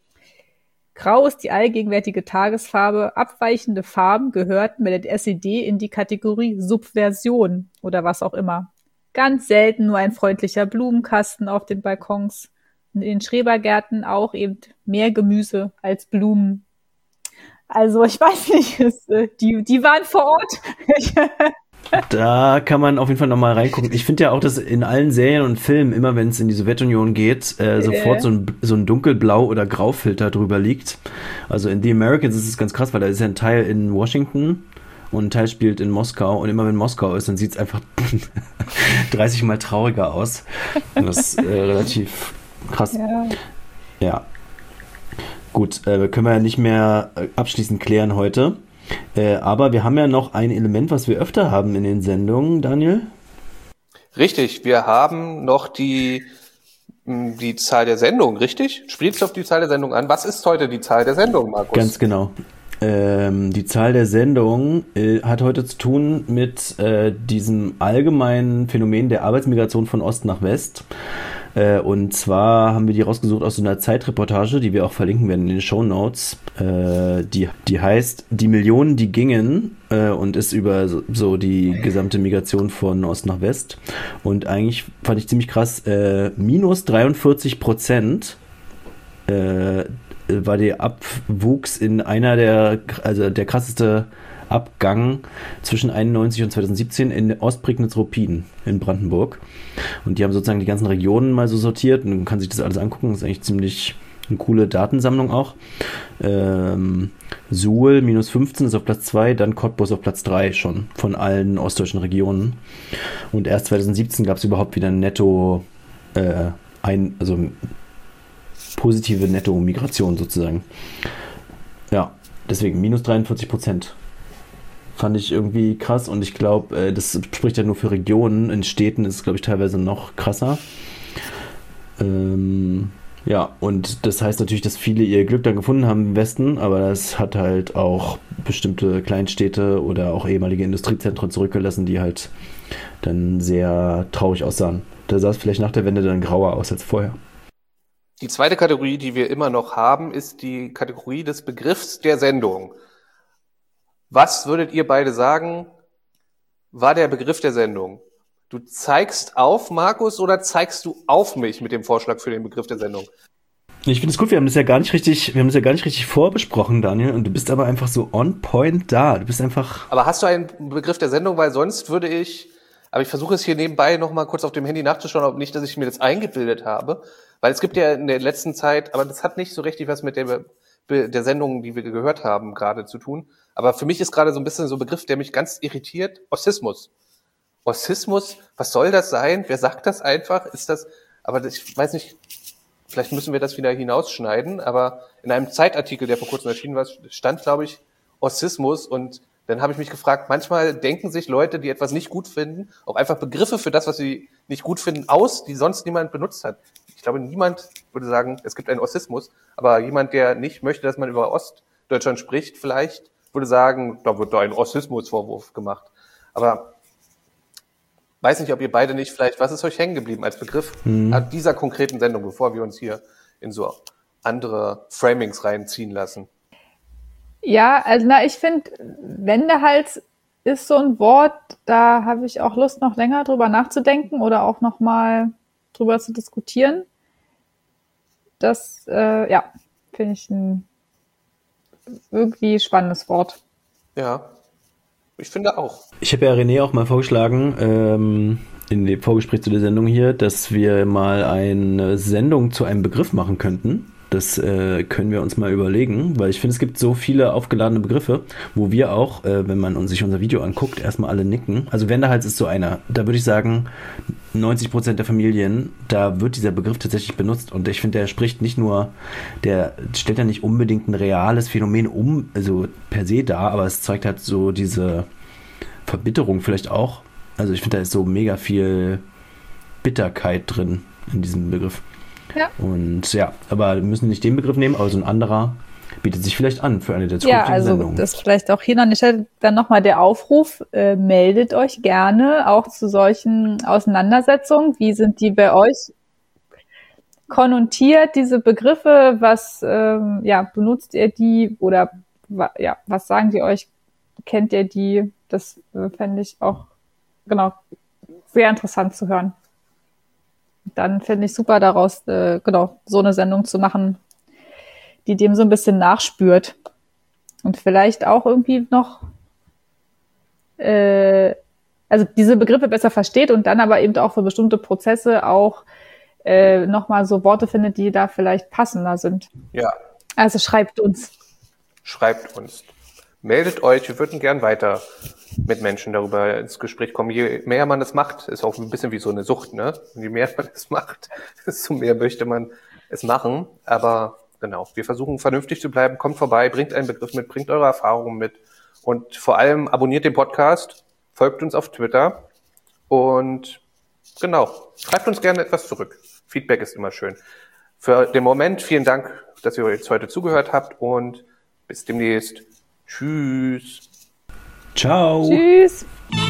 Grau ist die allgegenwärtige Tagesfarbe. Abweichende Farben gehörten bei der S E D in die Kategorie Subversion oder was auch immer. Ganz selten nur ein freundlicher Blumenkasten auf den Balkons. in den Schrebergärten auch eben mehr Gemüse als Blumen. Also ich weiß nicht, es, äh, die, die waren vor Ort. Da kann man auf jeden Fall nochmal reingucken. Ich finde ja auch, dass in allen Serien und Filmen, immer wenn es in die Sowjetunion geht, äh, äh. sofort so ein, so ein dunkelblau- oder Graufilter drüber liegt. Also in The Americans ist es ganz krass, weil da ist ja ein Teil in Washington und ein Teil spielt in Moskau. Und immer wenn Moskau ist, dann sieht es einfach dreißig Mal trauriger aus. Und das ist äh, relativ krass. Ja. Ja. Gut, äh, können wir ja nicht mehr abschließend klären heute. Äh, aber wir haben ja noch ein Element, was wir öfter haben in den Sendungen, Daniel. Richtig, wir haben noch die, die Zahl der Sendung, richtig? Spielst du auf die Zahl der Sendung an? Was ist heute die Zahl der Sendung, Markus? Ganz genau. Ähm, die Zahl der Sendung äh, hat heute zu tun mit äh, diesem allgemeinen Phänomen der Arbeitsmigration von Ost nach West. Äh, und zwar haben wir die rausgesucht aus so einer Zeitreportage, die wir auch verlinken werden in den Shownotes. Äh, die, die heißt Die Millionen, die gingen äh, und ist über so, so die gesamte Migration von Ost nach West. Und eigentlich fand ich ziemlich krass, äh, minus dreiundvierzig Prozent äh, war der Abwuchs in einer der, also der krasseste Abgang zwischen einundneunzig und zweitausendsiebzehn in Ostprignitz-Ruppin in Brandenburg. Und die haben sozusagen die ganzen Regionen mal so sortiert und man kann sich das alles angucken. Das ist eigentlich ziemlich eine coole Datensammlung auch. Ähm, Suhl minus fünfzehn ist auf Platz zwei, dann Cottbus auf Platz drei schon von allen ostdeutschen Regionen. Und erst zweitausendsiebzehn gab es überhaupt wieder ein Netto, äh, ein, also positive Netto-Migration sozusagen. Ja, deswegen minus dreiundvierzig Prozent. Fand ich irgendwie krass und ich glaube, äh, das spricht ja nur für Regionen. In Städten ist es, glaube ich, teilweise noch krasser. Ähm, ja, und das heißt natürlich, dass viele ihr Glück dann gefunden haben im Westen, aber das hat halt auch bestimmte Kleinstädte oder auch ehemalige Industriezentren zurückgelassen, die halt dann sehr traurig aussahen. Da sah es vielleicht nach der Wende dann grauer aus als vorher. Die zweite Kategorie, die wir immer noch haben, ist die Kategorie des Begriffs der Sendung. Was würdet ihr beide sagen, war der Begriff der Sendung? Du zeigst auf, Markus, oder zeigst du auf mich mit dem Vorschlag für den Begriff der Sendung? Ich finde es gut, wir haben das ja gar nicht richtig, wir haben das ja gar nicht richtig vorbesprochen, Daniel, und du bist aber einfach so on point da. Du bist einfach. Aber hast du einen Begriff der Sendung? Weil sonst würde ich, aber ich versuche es hier nebenbei nochmal kurz auf dem Handy nachzuschauen, ob nicht, dass ich mir das eingebildet habe. Weil es gibt ja in der letzten Zeit, aber das hat nicht so richtig was mit der, der Sendung, die wir gehört haben, gerade zu tun. Aber für mich ist gerade so ein bisschen so ein Begriff, der mich ganz irritiert. Ossismus. Ossismus, was soll das sein? Wer sagt das einfach? Ist das, aber ich weiß nicht, vielleicht müssen wir das wieder hinausschneiden, aber in einem Zeitartikel, der vor kurzem erschienen war, stand, glaube ich, Ossismus und dann habe ich mich gefragt, manchmal denken sich Leute, die etwas nicht gut finden, auch einfach Begriffe für das, was sie nicht gut finden, aus, die sonst niemand benutzt hat. Ich glaube, niemand würde sagen, es gibt einen Ossismus, aber jemand, der nicht möchte, dass man über Ostdeutschland spricht, vielleicht würde sagen, da wird da ein Ossismusvorwurf gemacht. Aber weiß nicht, ob ihr beide nicht vielleicht, was ist euch hängen geblieben als Begriff mhm. an dieser konkreten Sendung, bevor wir uns hier in so andere Framings reinziehen lassen? Ja, also na, ich finde, Wendehals ist so ein Wort, da habe ich auch Lust, noch länger drüber nachzudenken oder auch noch mal drüber zu diskutieren. Das, äh, ja, finde ich ein irgendwie spannendes Wort. Ja, ich finde auch. Ich habe ja René auch mal vorgeschlagen, ähm, in dem Vorgespräch zu der Sendung hier, dass wir mal eine Sendung zu einem Begriff machen könnten. Das äh, können wir uns mal überlegen, weil ich finde, es gibt so viele aufgeladene Begriffe, wo wir auch, äh, wenn man uns sich unser Video anguckt, erstmal alle nicken. Also Wendehals ist so einer. Da würde ich sagen, neunzig Prozent der Familien, da wird dieser Begriff tatsächlich benutzt. Und ich finde, der spricht nicht nur, der stellt ja nicht unbedingt ein reales Phänomen um, also per se dar, aber es zeigt halt so diese Verbitterung vielleicht auch. Also ich finde, da ist so mega viel Bitterkeit drin in diesem Begriff. Ja. Und ja, aber wir müssen nicht den Begriff nehmen, aber so ein anderer bietet sich vielleicht an für eine der zukünftigen Ja, also Sendungen. das vielleicht auch hier an der Stelle dann nochmal der Aufruf, äh, meldet euch gerne auch zu solchen Auseinandersetzungen. Wie sind die bei euch konnotiert, diese Begriffe? Was ähm, ja, benutzt ihr die oder wa- ja, was sagen die euch? Kennt ihr die? Das äh, fände ich auch genau sehr interessant zu hören. Dann finde ich super daraus, äh, genau, so eine Sendung zu machen, die dem so ein bisschen nachspürt. Und vielleicht auch irgendwie noch, äh, also diese Begriffe besser versteht und dann aber eben auch für bestimmte Prozesse auch äh, nochmal so Worte findet, die da vielleicht passender sind. Ja. Also schreibt uns. Schreibt uns. Meldet euch, wir würden gern weiter mit Menschen darüber ins Gespräch kommen. Je mehr man es macht, ist auch ein bisschen wie so eine Sucht, ne? Und je mehr man es macht, desto mehr möchte man es machen. Aber genau, wir versuchen vernünftig zu bleiben. Kommt vorbei, bringt einen Begriff mit, bringt eure Erfahrungen mit. Und vor allem abonniert den Podcast, folgt uns auf Twitter und genau, schreibt uns gerne etwas zurück. Feedback ist immer schön. Für den Moment vielen Dank, dass ihr jetzt heute zugehört habt und bis demnächst. Tschüss. Ciao. Tschüss.